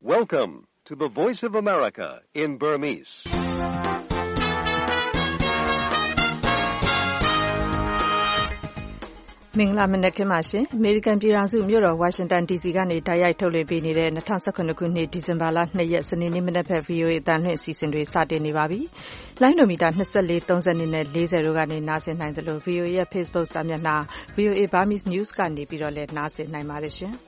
Welcome to the Voice of America in Burmese. ။မင်္ဂလာမနက်ခင်းပါရှင်။ အမေရိကန်ပြည်ထောင်စုမြို့တော်ဝါရှင်တန် DC ကနေတိုက်ရိုက်ထုတ်လွှင့်ပေးနေတဲ့2019ခုနှစ်ဒီဇင်ဘာလ2ရက်စနေနေ့မနက်ဖက် VOA အသံလွှင့်အစီအစဉ်တွေစတင်နေပါပြီ။လိုင်းဒိုမီတာ24 32နဲ့40တို့ကနေနားဆင်နိုင်သလို VOA ရဲ့ Facebook စာမျက်နှာ VOA Burmese News ကနေပြီးတော့လည်းနားဆင်နိုင်ပါတယ်ရှင်။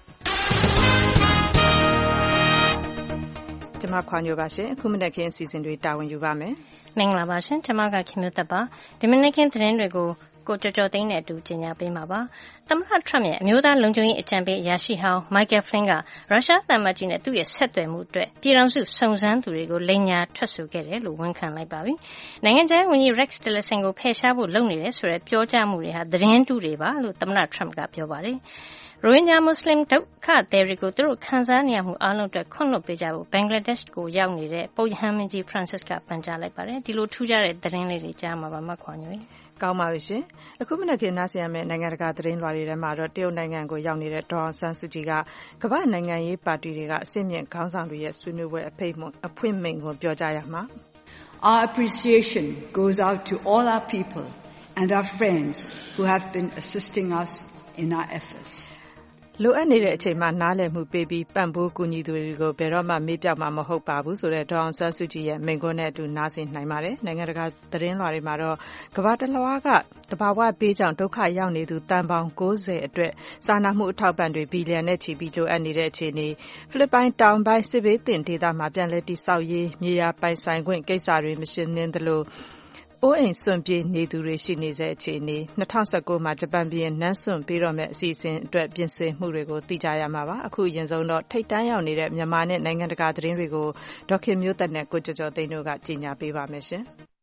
ကျွန်မခွန်ညိုပါရှင်အခုမနက်ခင်းအစီအစဉ်တွေတာဝန်ယူပါမယ်။မင်္ဂလာပါရှင်။ကျွန်မကခင်မျိုးသက်ပါ။ဒီမနက်ခင်းသတင်းတွေကိုကိုကြော်သိန်းနဲ့အတူကြီးညာပေးမှာပါ။သမ္မတထရမ့်ရဲ့အမျိုးသားလုံခြုံရေးအကြံပေးအရာရှိဟောင်း Michael Flynn ကရုရှားသံအမတ်ကြီးနဲ့သူ့ရဲ့ဆက်သွယ်မှုအတွက်ပြည်ထောင်စုစုံစမ်းသူတွေကိုလိမ်ညာထွက်ဆိုခဲ့တယ်လို့ဝန်ခံလိုက်ပါပြီ။နိုင်ငံခြားရေးဝန်ကြီး Rex Tillerson ကိုဖယ်ရှားဖို့လုပ်နေတယ်ဆိုတဲ့ပြောကြားမှုတွေဟာသတင်းတုတွေပါလို့သမ္မတထရမ့်ကပြောပါတယ်။ရိုဟင်ဂျာမွတ်စလင်ဒုက္ခသည်တွေကိုသူတို့ခံစားနေရမှုအားလုံးအတွက်ခွင့်လွှတ်ပေးကြဖို့ဘင်္ဂလားဒေ့ရှ်ကိုရောက်နေတဲ့ပုပ်ရဟန်းမင်းကြီး Francis ကပန်ကြားလိုက်ပါတယ်။ဒီလိုထူးခြားတဲ့သတင်းလေးတွေကြားမှာပါမခွာညွှန်။ကောင်းပါပြီရှင်။အခုမနက်ခင်းနားဆင်ရမယ့်နိုင်ငံတကာသတင်းလွှာတွေထဲမှာတော့တရုတ်နိုင်ငံကိုရောက်နေတဲ့ဒေါ်အောင်ဆန်းစုကြည်ကကမ္ဘာနိုင်ငံရေးပါတီတွေကအစိမ့်မြင့်ခေါင်းဆောင်တွေရဲ့ဆွေးနွေးပွဲအဖွင့်မိန့်ခွန်းပြောကြားရမှာ Our appreciation goes out to all our people and our friends who have been assisting us in our efforts. လိုအပ်နေတဲ့အချိန်မှာနားလည်မှုပေးပြီးပံ့ပိုးကူညီသူတွေကိုဘယ်တော့မှမေ့ပျောက်မှာမဟုတ်ပါဘူးဆိုတဲ့ဒေါ်အောင်ဆန်းစုကြည်ရဲ့မိန့်ခွန်းနဲ့အတူနားဆင်နိုင်ပါတယ်။နိုင်ငံတကာသတင်းလွှာတွေမှာတော့ကမ္ဘာတလွှားကတဘာဝဘေးကြောင့်ဒုက္ခရောက်နေသူတန်ပေါင်း90အတွက်စာနာမှုအထောက်ပံ့တွေဘီလီယံနဲ့ချီပြီးလိုအပ်နေတဲ့အခြေအနေဖိလစ်ပိုင်တောင်ပိုင်းစစ်ဘေးသင့်ဒေသမှာပြန်လည်တည်ဆောက်ရေးမြေယာပိုင်ဆိုင်ခွင့်ကိစ္စတွေမရှင်းလင်းသလိုအိုးအိမ်စွန့်ပြေးနေသူတွေရှိနေစေအခြေအနေ2019မှာဂျပန်ပြည်နန်းစွန့်ပြီးတော့မဲ့အစီအစဉ်အတွက်ပြင်ဆင်မှုတွေကိုသိကြရမှာပါအခုအရင်ဆုံးတော့ထိတ်တန်းရောက်နေတဲ့မြန်မာနဲ့နိုင်ငံတကာသတင်းတွေကိုဒေါက်ခင်မျိုးသက်နဲ့ကိုကျော်သိန်းတို့ကကြီးညာပေးပါမယ်ရှင်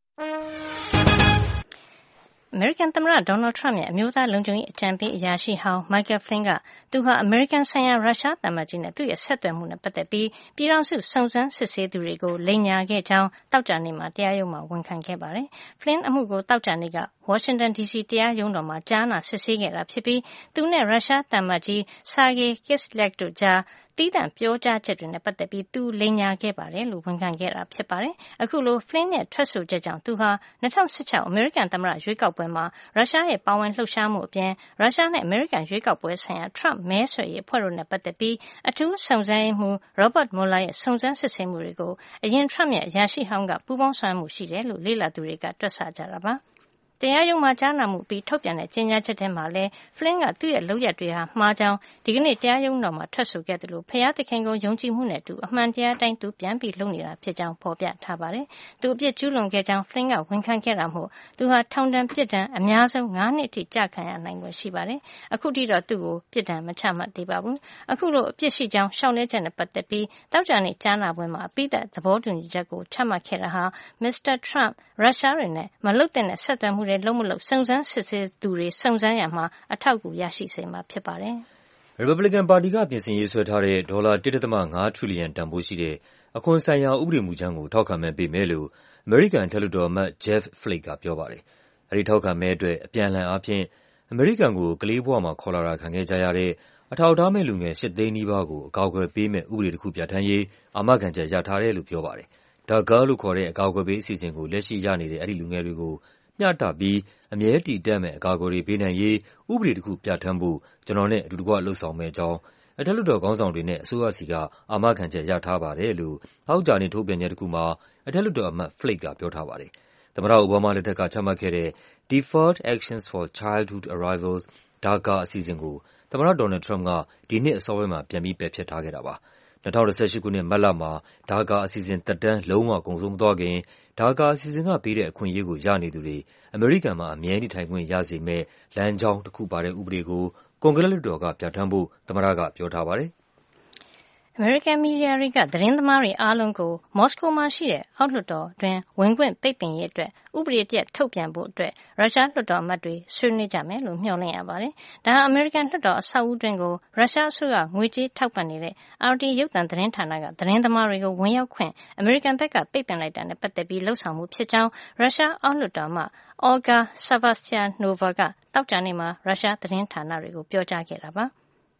အမေရိကန်သမ္မတဒေါ်နယ်ထရမ့်ရဲ့အမျိုးသားလုံခြုံရေးအကြံပေးအရာရှိဟောင်း Michael Flynn ကသူဟာအမေရိကန်ဆိုင်ရာရုရှားသံအမတ်ကြီးနဲ့သူ့ရဲ့ဆက်သွယ်မှုနဲ့ပတ်သက်ပြီးပြည်ထောင်စုစုံစမ်းစစ်ဆေးသူတွေကိုလိမ်ညာခဲ့ကြောင်းသောကြာနေ့မှာတရားရုံးမှာဝန်ခံခဲ့ပါတယ်။ Flynn အမှုကိုသောကြာနေ့ကဝါရှင်တန် DC တရားရုံးတော်မှာကြားနာစစ်ဆေးခဲ့တာဖြစ်ပြီးသူနဲ့ရုရှားသံအမတ်ကြီး Sergei Kislyak တို့ကြားသီးသန့်ပြောကြားချက်တွေနဲ့ပတ်သက်ပြီးသူလိမ်ညာခဲ့ပါတယ်လို့ဝန်ခံခဲ့တာဖြစ်ပါတယ်။အခုလို Flynn ရဲ့ထွက်ဆိုချက်ကြောင့်သူဟာ2016အမေရိကန်သမ္မတရွေးကောက်ပွဲမှာရုရှားရဲ့ပါဝင်လှုပ်ရှားမှုအပြင်ရုရှားနဲ့အမေရိကန်ရွေးကောက်ပွဲဆိုင်ရာ Trump မဲဆွယ်ရေးအဖွဲ့တို့နဲ့ပတ်သက်ပြီးအထူးစုံစမ်းရေးမှူး Robert Mueller ရဲ့စုံစမ်းစစ်ဆေးမှုတွေကိုအရင် Trump ရဲ့အရာရှိဟောင်းကပူးပေါင်းဆောင်ရွက်မှုရှိတယ်လို့လေ့လာသူတွေကတွက်ဆကြတာပါ။တရားရုံးမှာကြားနာမှုပြီးထုတ်ပြန်တဲ့ကြေညာချက်ထဲမှာလည်း Flynn ကသူ့ရဲ့လုပ်ရပ်တွေဟာမှားကြောင်းဒီကနေ့တရားရုံးတော်မှာထွက်ဆိုခဲ့တယ်လို့ဖျားသခင်ကိုယုံကြည်မှုနဲ့အတူအမှန်တရားတိုင်းသူပြန်ပြီးလုပ်နေတာဖြစ်ကြောင်းဖော်ပြထားပါတယ်။သူအပြစ်ကျူးလွန်ခဲ့ကြောင်း Flynn ကဝန်ခံခဲ့တာမို့သူဟာထောင်ဒဏ်ပြစ်ဒဏ်အများဆုံး9နှစ်အထိကျခံရနိုင်ွယ်ရှိပါတယ်။အခုထိတော့သူ့ကိုပြစ်ဒဏ်မချမှတ်သေးပါဘူး။အခုလိုအပြစ်ရှိကြောင်းရှောင်လဲချက်နဲ့ပတ်သက်ပြီးတောက်ကြနေ့ကြားနာပွဲမှာအပိသက်သဘောတူညီချက်ကိုချမှတ်ခဲ့တာဟာ Mr. Trump ရုရှားတွေနဲ့မလုပ်တဲ့ဆက်သွယ်မှုတွေလုံးမလို့စုံစမ်းစစ်ဆေးသူတွေစုံစမ်းရမှာအထောက်အကူရရှိစေမှာဖြစ်ပါတယ်။ Republican ပါတီကပြင်ဆင်ရေးဆွဲထားတဲ့ဒေါ်လာ 1.5 ထရီလီယံတန်ဖိုးရှိတဲ့အခွန်ဆိုင်ရာဥပဒေမူကြမ်းကိုထောက်ခံမဲပေးမယ်လို့အမေရိကန်အထက်လွှတ်တော်အမတ် Jeff Flake ကပြောပါတယ်။အဲဒီထောက်ခံမဲအတွက်အပြန်အလှန်အားဖြင့်အမေရိကန်ကိုကလေးဘဝမှာခေါ်လာတာခံခဲ့ကြရတဲ့အထောက်အထားမဲ့လူငယ်8 သိန်းနီးပါးကိုအကာအကွယ်ပေးမဲ့ဥပဒေတစ်ခုပြဋ္ဌာန်းရေးအာမခံချက်ရထားတယ်လို့ပြောပါတယ်။ DACA လို့ခေါ်တဲ့အကာအကွယ်ပေးအစီအစဉ်ကိုလက်ရှိရနေတဲ့အဲဒီလူငယ်တွေကိုမျှတပြီးအမြဲတည်တတ်မဲ့အကာအကွယ်တွေပေးနိုင်ရေးဥပဒေတစ်ခုပြဋ္ဌာန်းဖို့ကျွန်တော်နဲ့အတူတကွလှုပ်ဆောင်မယ့်အကြောင်းအထက်လွှတ်တော်ခေါင်းဆောင်တွေနဲ့အစိုးရဆီကအာမခံချက်ရထားပါတယ်လို့သောကြာနေ့ထုတ်ပြန်ချက်တစ်ခုမှာအထက်လွှတ်တော်အမတ် Flake ကပြောထားပါတယ်။သမ္မတအိုဘားမားလက်ထက်ကချမှတ်ခဲ့တဲ့ Deferred Actions for Childhood Arrivals DACA အစီအစဉ်ကိုသမ္မတဒေါ်နယ်ထရမ့်ကဒီနှစ်အစောပိုင်းမှာပြန်ပြီးပယ်ဖျက်ထားခဲ့တာပါ။2018ခုနှစ်မတ်လမှာDACAအစီအစဉ်သက်တမ်းလုံးဝကုန်ဆုံးမသွားခင်DACAအစီအစဉ်ကပေးတဲ့အခွင့်အရေးကိုရနေသူတွေအမေရိကန်မှာအမြဲနေထိုင်ခွင့်ရစေမဲ့လမ်းကြောင်းတစ်ခုပါတဲ့ဥပဒေကိုကွန်ဂရက်လွှတ်တော်ကပြဋ္ဌာန်းဖို့သမ္မတကပြောထားပါတယ်။အမေရိကန်မီဒီယာတွေကသတင်းသမားတွေအားလုံးကိုမော်စကိုမှာရှိတဲ့အောက်လွှတ်တော်တွင်ဝင်ခွင့်ပိတ်ပင်ရေးအတွက်ဥပဒေပြတ်ထုတ်ပြန်ဖို့အတွက်ရုရှားလွှတ်တော်အမတ်တွေဆွေးနွေးကြမယ်လို့မျှော်လင့်ရပါတယ်။ဒါဟာအမေရိကန်လွှတ်တော်အဆောက်အဦတွင်ကိုရုရှားအစိုးရငွေကြေးထောက်ပံ့နေတဲ့ RT ရုပ်သံသတင်းဌာနကသတင်းသမားတွေကိုဝင်ရောက်ခွင့်အမေရိကန်ဘက်ကပိတ်ပင်လိုက်တာနဲ့ပတ်သက်ပြီးလှုံ့ဆော်မှုဖြစ်ကြောင်းရုရှားအောက်လွှတ်တော်အမတ် Olga Severstyanova ကသောကြာနေ့မှာရုရှားသတင်းဌာနတွေကိုပြောကြားခဲ့တာပါ။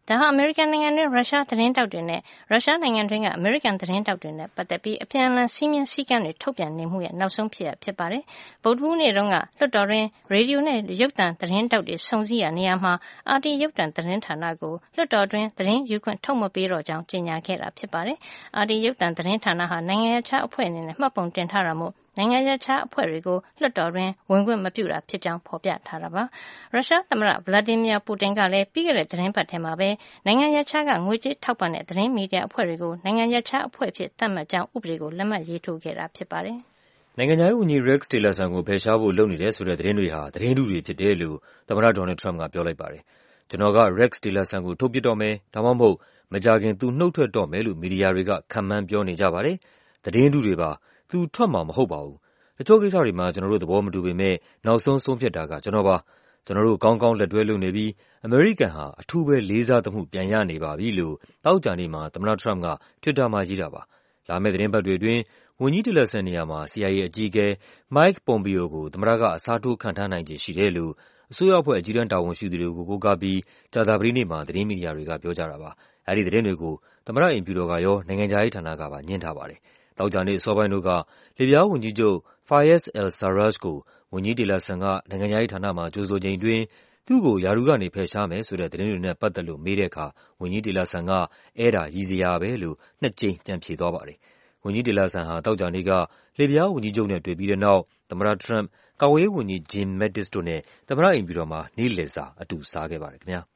ဒါဟာအမေရိကန်နိုင်ငံတွင်းရုရှားသတင်းတောက်တွေနဲ့ရုရှားနိုင်ငံတွင်းကအမေရိကန်သတင်းတောက်တွေနဲ့ပတ်သက်ပြီးအပြန်အလှန်စည်းမျဉ်းစည်းကမ်းတွေထုတ်ပြန်နေမှုရဲ့နောက်ဆုံးဖြစ်ရပ်ဖြစ်ပါတယ်။ဗုဒ္ဓဟူးနေ့တုန်းကလွှတ်တော်တွင်ရေဒီယိုနဲ့ရုပ်သံသတင်းတောက်တွေစုံစည်းရာနေရာမှာအာတီရုပ်သံသတင်းဌာနကိုလွှတ်တော်တွင်သတင်းယူခွင့်ထုတ်မပေးတော့ကြောင်းကြေညာခဲ့တာဖြစ်ပါတယ်။အာတီရုပ်သံသတင်းဌာနဟာနိုင်ငံခြားအဖွဲ့အနေနဲ့မှတ်ပုံတင်ထားတာမို့နိုင်ငံခြားအဖွဲ့တွေကိုလွှတ်တော်တွင်ဝင်ခွင့်မပြုတာဖြစ်ကြောင်းဖော်ပြထားတာပါ။ရုရှားသမ္မတဗလာဒီမီယာပူတင်ကလည်းပြီးခဲ့တဲ့သတင်းပတ်ထဲမှာပဲနိုင်ငံခြားကငွေကြေးထောက်ပံ့တဲ့သတင်းမီဒီယာအဖွဲ့တွေကိုနိုင်ငံခြားအဖွဲ့အဖြစ်သတ်မှတ်ကြောင်းဥပဒေကိုလက်မှတ်ရေးထိုးခဲ့တာဖြစ်ပါတယ်။နိုင်ငံခြားရေးဝန်ကြီး Rex Tillerson ကိုဖယ်ရှားဖို့လုပ်နေတယ်ဆိုတဲ့သတင်းတွေဟာသတင်းတုတွေဖြစ်တယ်လို့သမ္မတ Donald Trump ကပြောလိုက်ပါတယ်။ကျွန်တော်က Rex Tillerson ကိုထုတ်ပစ်တော့မယ်ဒါမှမဟုတ်မကြာခင်သူနှုတ်ထွက်တော့မယ်လို့မီဒီယာတွေကခန့်မှန်းပြောနေကြပါတယ်။သတင်းတုတွေပါသူထွက်မှာမဟုတ်ပါဘူး။တချို့ကိစ္စတွေမှာကျွန်တော်တို့သဘောမတူပေမဲ့နောက်ဆုံးဆုံးဖြတ်တာကကျွန်တော်ပါ။ကျွန်တော်တို့ကောင်းကောင်းလက်တွဲလုပ်နေပြီးအမေရိကန်ဟာအထူးပဲလေးစားသမှုပြန်ရနေပါပြီလို့သောကြာနေ့မှာသမ္မတ Trump က Twitter မှာရေးတာပါ။လာမယ့်သတင်းပတ်တွေအတွင်းဝန်ကြီး Tillerson နေရာမှာ CIA အကြီးအကဲ Mike Pompeo ကိုသမ္မတကအစားထိုးခန့်ထားနိုင်ခြေရှိတယ်လို့အစိုးရအဖွဲ့အကြီးတန်းတာဝန်ရှိသူတွေကိုကိုးကားပြီးကြာသပတေးနေ့မှာသတင်းမီဒီယာတွေကပြောကြတာပါ။အဲဒီသတင်းတွေကိုသမ္မတအိမ်ဖြူတော်ကရောနိုင်ငံခြားရေးဌာနကပါငြင်းထားပါတယ်။သောကြာနေ့အစောပိုင်းတို့ကလစ်ဗျားဝန်ကြီးချုပ် Fayez al-Sarraj ကိုဝန်ကြီး Tillerson ကနိုင်ငံခြားရေးဌာနမှာကြိုဆိုချိန်အတွင်းသူ့ကိုရာထူးကနေဖယ်ရှားမယ်ဆိုတဲ့သတင်းတွေနဲ့ပတ်သက်လို့မေးတဲ့အခါဝန်ကြီး Tillerson ကအဲ့ဒါရည်စရာပဲလို့နှစ်ကြိမ်ပြန်ဖြေသွားပါတယ်။ဝန်ကြီး Tillerson ဟာသောကြာနေ့ကလစ်ဗျားဝန်ကြီးချုပ်နဲ့တွေ့ပြီးတဲ့နောက်သမ္မတ Trump ကာကွယ်ရေးဝန်ကြီး Jim Mattis တို့နဲ့သမ္မတအိမ်ဖြူတော်မှာနေ့လည်စာအတူစားခဲ့ပါတယ်ခင်ဗျာ။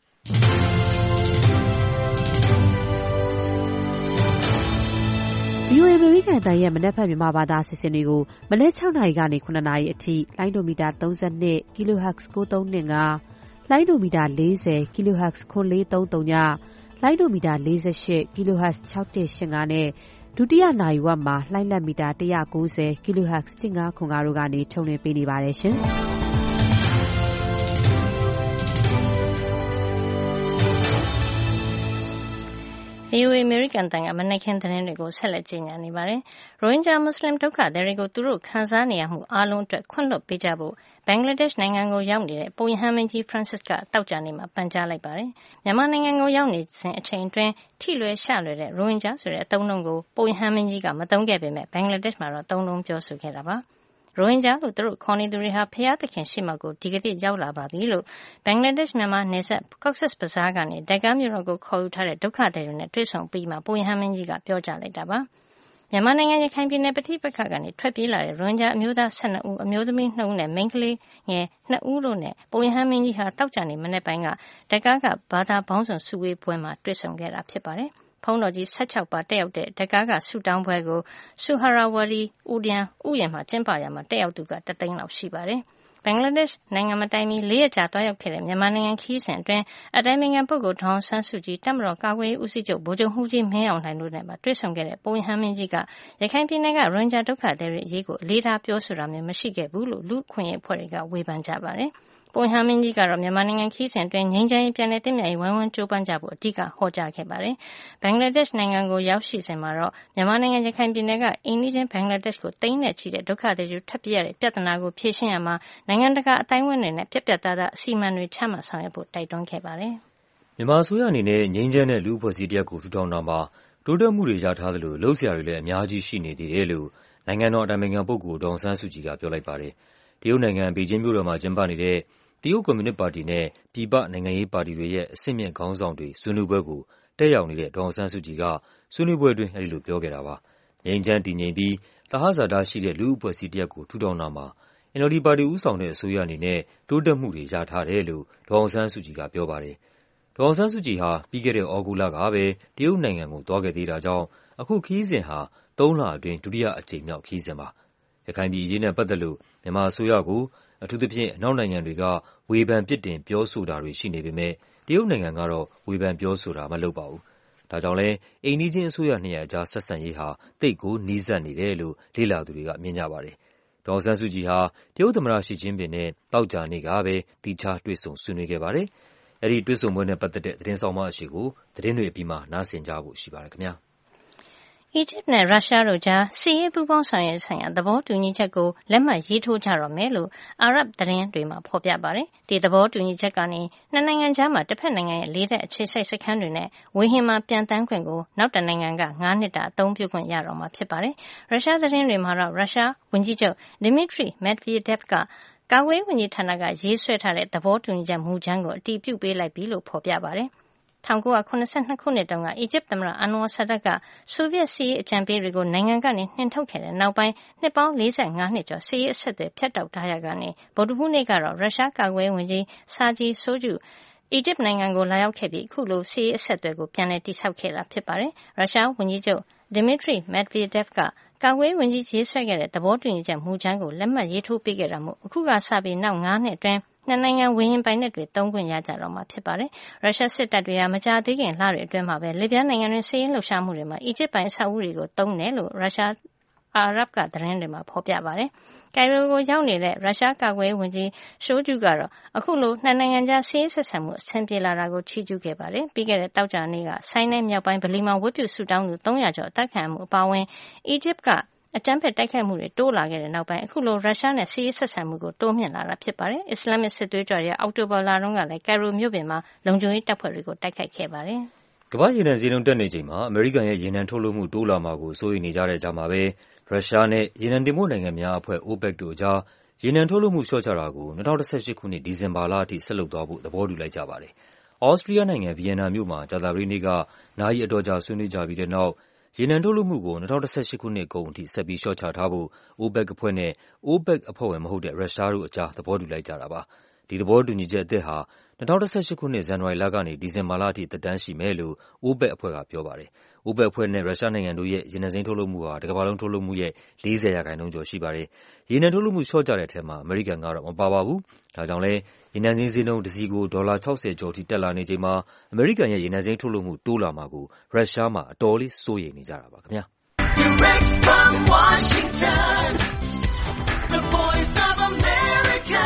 VOA အမေရိကန်အသံရဲ့မနက်ဖြန်မြန်မာဘာသာအစီအစဉ်တွေကိုမနက်6နာရီကနေ9နာရီအထိလိုင်းဒိုမီတာ32 kHz 9325လိုင်းဒိုမီတာ40 kHz 9430ညလိုင်းဒိုမီတာ48 kHz 6185နဲ့ဒုတိယနာရီဝက်မှာလှိုင်းလက်မီတာ190 kHz 1505တို့ကနေထုတ်လွှင့်ပေးနေပါတယ်ရှင်။ VOA အမေရိကန်အသံကမနက်ခင်းသတင်းတွေကိုဆက်လက်ကြေညာနေပါတယ်။ရိုဟင်ဂျာမွတ်စလင်ဒုက္ခသည်တွေကိုသူတို့ခံစားနေရမှုအားလုံးအတွက်ခွင့်လွှတ်ပေးကြဖို့ဘင်္ဂလားဒေ့ရှ်နိုင်ငံကိုရောက်နေတဲ့ပုပ်ရဟန်းမင်းကြီး Francis ကသောကြာနေ့မှာပန်ကြားလိုက်ပါတယ်။မြန်မာနိုင်ငံကိုရောက်နေစဉ်အချိန်အတွင်းထိလွယ်ရှလွယ်တဲ့ရိုဟင်ဂျာဆိုတဲ့အသုံးအနှုန်းကိုပုပ်ရဟန်းမင်းကြီးကမသုံးခဲ့ပေမဲ့ဘင်္ဂလားဒေ့ရှ်မှာတော့သုံးလုံးပြောဆိုခဲ့တာပါ။ရိုဟင်ဂျာလို့သူတို့ခေါ်နေသူတွေဟာဖျားသခင်ရှေ့မှောက်ကိုဒီကနေ့ရောက်လာပါပြီလို့ဘင်္ဂလားဒေ့ရှ်မြန်မာနယ်စပ် Cox's Bazar ကနေဒက္ကားမြို့တော်ကိုခေါ်ယူထားတဲ့ဒုက္ခသည်တွေနဲ့တွေ့ဆုံပြီးမှပုပ်ရဟန်းမင်းကြီးကပြောကြားလိုက်တာပါ။မြန်မာနိုင်ငံရခိုင်ပြည်နယ်ပဋိပက္ခကနေထွက်ပြေးလာတဲ့ရိုဟင်ဂျာအမျိုးသား12ဦးအမျိုးသမီး2ဦးနဲ့မိန်းကလေးငယ်2ဦးတို့နဲ့ပုပ်ရဟန်းမင်းကြီးဟာတောက်ကြနေမနေ့ပိုင်းကဒက္ကားကဘာသာပေါင်းစုံစုဝေးပွဲမှာတွေ့ဆုံခဲ့တာဖြစ်ပါတယ်။ဖုံးတော်ကြီး16ပါတက်ရောက်တဲ့ဒက္ကားကဆူတောင်းပွဲကိုဆူဟာရာဝရီဥယျာဉ်မှာကျင်းပရာမှာတက်ရောက်သူက3သိန်းလောက်ရှိပါတယ်။ဘင်္ဂလားဒေ့ရှ်နိုင်ငံမတိုင်မီ4ရက်ကြာသွားရောက်ခဲ့တဲ့မြန်မာနိုင်ငံခရီးစဉ်အတွင်းအတိုင်ပင်ခံပုဂ္ဂိုလ်ဒေါ်အောင်ဆန်းစုကြည်တပ်မတော်ကာကွယ်ရေးဦးစီးချုပ်ဗိုလ်ချုပ်မှူးကြီးမင်းအောင်လှိုင်တို့နဲ့တွေ့ဆုံခဲ့တဲ့ပုပ်ရဟန်းမင်းကြီးကရခိုင်ပြည်နယ်ကရိုဟင်ဂျာဒုက္ခသည်တွေအရေးကိုအလေးထားပြောဆိုတာမျိုးမရှိခဲ့ဘူးလို့လူ့အခွင့်အရေးအဖွဲ့တွေကဝေဖန်ကြပါတယ်။ပုပ်ရဟန်းမင်းကြီးကတော့မြန်မာနိုင်ငံခရီးစဉ်အတွင်းငြိမ်းချမ်းရေးပြန်လည်သင့်မြတ်ရေးဝိုင်းဝန်းကြိုးပမ်းကြဖို့အဓိကဟောကြားခဲ့ပါတယ်။ဘင်္ဂလားဒေ့ရှ်နိုင်ငံကိုရောက်ရှိစဉ်မှာတော့မြန်မာနိုင်ငံရခိုင်ပြည်နယ်ကအိမ်နီးချင်းဘင်္ဂလားဒေ့ရှ်ကိုသိန်းနဲ့ချီတဲ့ဒုက္ခသည်တွေထွက်ပြေးရတဲ့ပြဿနာကိုဖြေရှင်းရမှာနိုင်ငံတကာအသိုင်းအဝိုင်းတွေနဲ့ပြတ်ပြတ်သားသားအစီအမံတွေချမှတ်ဆောင်ရွက်ဖို့တိုက်တွန်းခဲ့ပါတယ်။မြန်မာအစိုးရအနေနဲ့ငြိမ်းချမ်းတဲ့လူ့အဖွဲ့အစည်းတရပ်ကိုထူထောင်တာမှာတိုးတက်မှုတွေရထားသလိုလုပ်စရာတွေလည်းအများကြီးရှိနေသေးတယ်လို့နိုင်ငံတော်အတိုင်ပင်ခံပုဂ္ဂိုလ်ဒေါ်အောင်ဆန်းစုကြည်ကပြောလိုက်ပါတယ်။တရုတ်နိုင်ငံဘေကျင်းမြို့တော်မှာကျင်းပနေတဲ့တရုတ်ကွန်မြူနစ်ပါတီနဲ့ပြည်ပနိုင်ငံရေးပါတီတွေရဲ့အဆင့်မြင့်ခေါင်းဆောင်တွေဆွေးနွေးပွဲကိုတက်ရောက်နေတဲ့ဒေါ်အောင်ဆန်းစုကြည်ကဆွေးနွေးပွဲအတွင်းအဲဒီလိုပြောခဲ့တာပါ။ငြိမ်းချမ်းတည်ငြိမ်ပြီးသဟဇာတရှိတဲ့လူ့အဖွဲ့အစည်းတရပ်ကိုထူထောင်တာမှာ NLD ပါတီဦးဆောင်တဲ့အစိုးရအနေနဲ့တိုးတက်မှုတွေရထားတယ်လို့ဒေါ်အောင်ဆန်းစုကြည်ကပြောပါတယ်။ဒေါ်အောင်ဆန်းစုကြည်ဟာပြီးခဲ့တဲ့သြဂုတ်လကပဲတရုတ်နိုင်ငံကိုသွားခဲ့သေးတာကြောင့်အခုခရီးစဉ်ဟာ3 လအတွင်းဒုတိယအကြိမ်မြောက်ခရီးစဉ်ပါ။ရခိုင်ပြည်အရေးနဲ့ပတ်သက်လို့မြန်မာအစိုးရကိုအထူးသဖြင့်အနောက်နိုင်ငံတွေကဝေဖန်ပြစ်တင်ပြောဆိုတာတွေရှိနေပေမဲ့တရုတ်နိုင်ငံကတော့ဝေဖန်ပြောဆိုတာမလုပ်ပါဘူး။ဒါကြောင့်လဲအိမ်နီးချင်းအစိုးရနှစ်ရပ်အကြားဆက်ဆံရေးဟာသိပ်ကိုနီးစပ်နေတယ်လို့လေ့လာသူတွေကမြင်ကြပါတယ်။ဒေါ်အောင်ဆန်းစုကြည်ဟာတရုတ်သမ္မတရှီကျင်းပင်နဲ့သောကြာနေ့ကပဲသီးခြားတွေ့ဆုံဆွေးနွေးခဲ့ပါတယ်။အဲဒီတွေ့ဆုံပွဲနဲ့ပတ်သက်တဲ့သတင်းဆောင်မအရှိကိုသတင်းတွေအပြီးမှာနားဆင်ကြဖို့ရှိပါတယ်ခင်ဗျာ။အီဂျစ်နဲ့ရုရှားတို့ကြားစစ်ရေးပူးပေါင်းဆောင်ရွက်ဆိုင်ရာသဘောတူညီချက်ကိုလက်မှတ်ရေးထိုးကြတော့မယ်လို့အာရပ်သတင်းတွေမှာဖော်ပြပါတယ်။ဒီသဘောတူညီချက်ကနေနှစ်နိုင်ငံကြားမှာတစ်ဖက်နိုင်ငံရဲ့လေတပ်အခြေစိုက်စခန်းတွေနဲ့ဝေဟင်မှာပြန်တန်းခွင့်ကိုနောက်တစ်နိုင်ငံက9 နှစ်တာအသုံးပြုခွင့်ရတော့မှာဖြစ်ပါတယ်။ရုရှားသတင်းတွေမှာတော့ရုရှားဝန်ကြီးချုပ် Dmitry Medvedev ကကာကွယ်ရေးဝန်ကြီးဌာနကရေးဆွဲထားတဲ့သဘောတူညီချက်မူကြမ်းကိုအတည်ပြုပေးလိုက်ပြီလို့ဖော်ပြပါတယ်။1982 ခုနှစ်တုန်းကအီဂျစ်သမ္မတအန်ဝါဆာဒတ်ကဆိုဗီယက်စစ်ရေးအကြံပေးတွေကိုနိုင်ငံကနေနှင်ထုတ်ခဲ့တဲ့နောက်ပိုင်းနှစ်ပေါင်း45နှစ်ကျော်စစ်ရေးအဆက်အသွယ်ဖြတ်တောက်ထားရကနေဗုဒ္ဓဟူးနေ့ကတော့ရုရှားကာကွယ်ရေးဝန်ကြီးစာဂျီဆိုဂျူအီဂျစ်နိုင်ငံကိုလာရောက်ခဲ့ပြီးအခုလိုစစ်ရေးအဆက်အသွယ်ကိုပြန်လည်တည်ဆောက်ခဲ့တာဖြစ်ပါတယ်။ရုရှားဝန်ကြီးချုပ် Dmitry Medvedev ကကာကွယ်ရေးဝန်ကြီးရေးဆွဲခဲ့တဲ့သဘောတူညီချက်မူကြမ်းကိုလက်မှတ်ရေးထိုးပေးခဲ့တာမို့အခုကစပြီးနောက်9 နှစ်အတွင်းနှစ်နိုင်ငံဝေဟင်ပိုင်နက်တွေသုံးခွင့်ရကြတော့မှာဖြစ်ပါတယ်။ရုရှားစစ်တပ်တွေကမကြာသေးခင်လတွေအတွင်းမှာပဲလစ်ဗျားနိုင်ငံတွင်စစ်ရေးလှုပ်ရှားမှုတွေမှာအီဂျစ်ပိုင်အဆောက်အဦတွေကိုသုံးတယ်လို့ရုရှားအာရပ်ကသတင်းတွေမှာဖော်ပြပါတယ်။ကိုင်ရိုကိုရောက်နေတဲ့ရုရှားကာကွယ်ရေးဝန်ကြီးရှိုဂျူကတော့အခုလိုနှစ်နိုင်ငံကြားစစ်ရေးဆက်ဆံမှုအဆင်ပြေလာတာကိုချီးကျူးခဲ့ပါတယ်။ပြီးခဲ့တဲ့တောက်ကြနေ့ကဆိုင်းနယ်မြောက်ပိုင်းဗလီမှာဝတ်ပြုဆုတောင်းသူ300ကျော်အသက်ခံမှုအပါအဝင်အီဂျစ်ကအကြမ်းဖက်တိုက်ခိုက်မှုတွေတိုးလာခဲ့တဲ့နောက်ပိုင်းအခုလိုရုရှားနဲ့စစ်ရေးဆက်ဆံမှုကိုတိုးမြင့်လာတာဖြစ်ပါတယ်။အစ္စလာမစ်စစ်သွေးကြွတွေအောက်တိုဘာလတုန်းကလည်းကိုင်ရိုမြို့ပြင်မှာလုံခြုံရေးတပ်ဖွဲ့တွေကိုတိုက်ခိုက်ခဲ့ပါတယ်။ကမ္ဘာ့ရေနံဈေးနှုန်းတက်နေချိန်မှာအမေရိကန်ရဲ့ရေနံထုတ်လုပ်မှုတိုးလာမှာကိုစိုးရိမ်နေကြတဲ့ကြားမှာပဲရုရှားနဲ့ရေနံတင်ပို့နိုင်ငံများအဖွဲ့ OPEC တို့အကြားရေနံထုတ်လုပ်မှုလျှော့ချတာကို2018ခုနှစ်ဒီဇင်ဘာလအထိဆက်လုပ်သွားဖို့သဘောတူလိုက်ကြပါတယ်။ဩစတြီးယားနိုင်ငံဗီယက်နာမြို့မှာကြာသပတေးနေ့ကနာရီအတော်ကြာဆွေးနွေးကြပြီးတဲ့နောက်ရေနံထုတ်လုပ်မှုကို2018ခုနှစ်ကုန်အထိဆက်ပြီးလျှော့ချထားဖို့ OPEC အဖွဲ့နဲ့ OPEC အဖွဲ့ဝင်မဟုတ်တဲ့ရုရှားတို့အကြားသဘောတူလိုက်ကြတာပါ။ဒီသဘောတူညီချက်အသစ်ဟာ2018ခုနှစ်ဇန်နဝါရီလကနေဒီဇင်ဘာလအထိသက်တမ်းရှိမယ်လို့ OPEC အဖွဲ့ကပြောပါတယ်။ OPEC အဖွဲ့နဲ့ရုရှားနိုင်ငံတို့ရဲ့ရေနံစိမ်းထုတ်လုပ်မှုဟာတကမ္ဘာလုံးထုတ်လုပ်မှုရဲ့40% ကျော်ရှိပါတယ်။ရေနံထုတ်လုပ်မှုလျှော့ချတဲ့အထက်မှာအမေရိကန်ကတော့မပါပါဘူး။ဒါကြောင့်လည်းရေနံစိမ်းဈေးနှုန်းတစ်စည်ကိုဒေါ်လာ60ကျော်ထိတက်လာနေချိန်မှာအမေရိကန်ရဲ့ရေနံစိမ်းထုတ်လုပ်မှုတိုးလာမှာကိုရုရှားမှာအတော်လေးစိုးရိမ်နေကြတာပါခင်ဗျာ။ Direct from Washington, the Voice of America,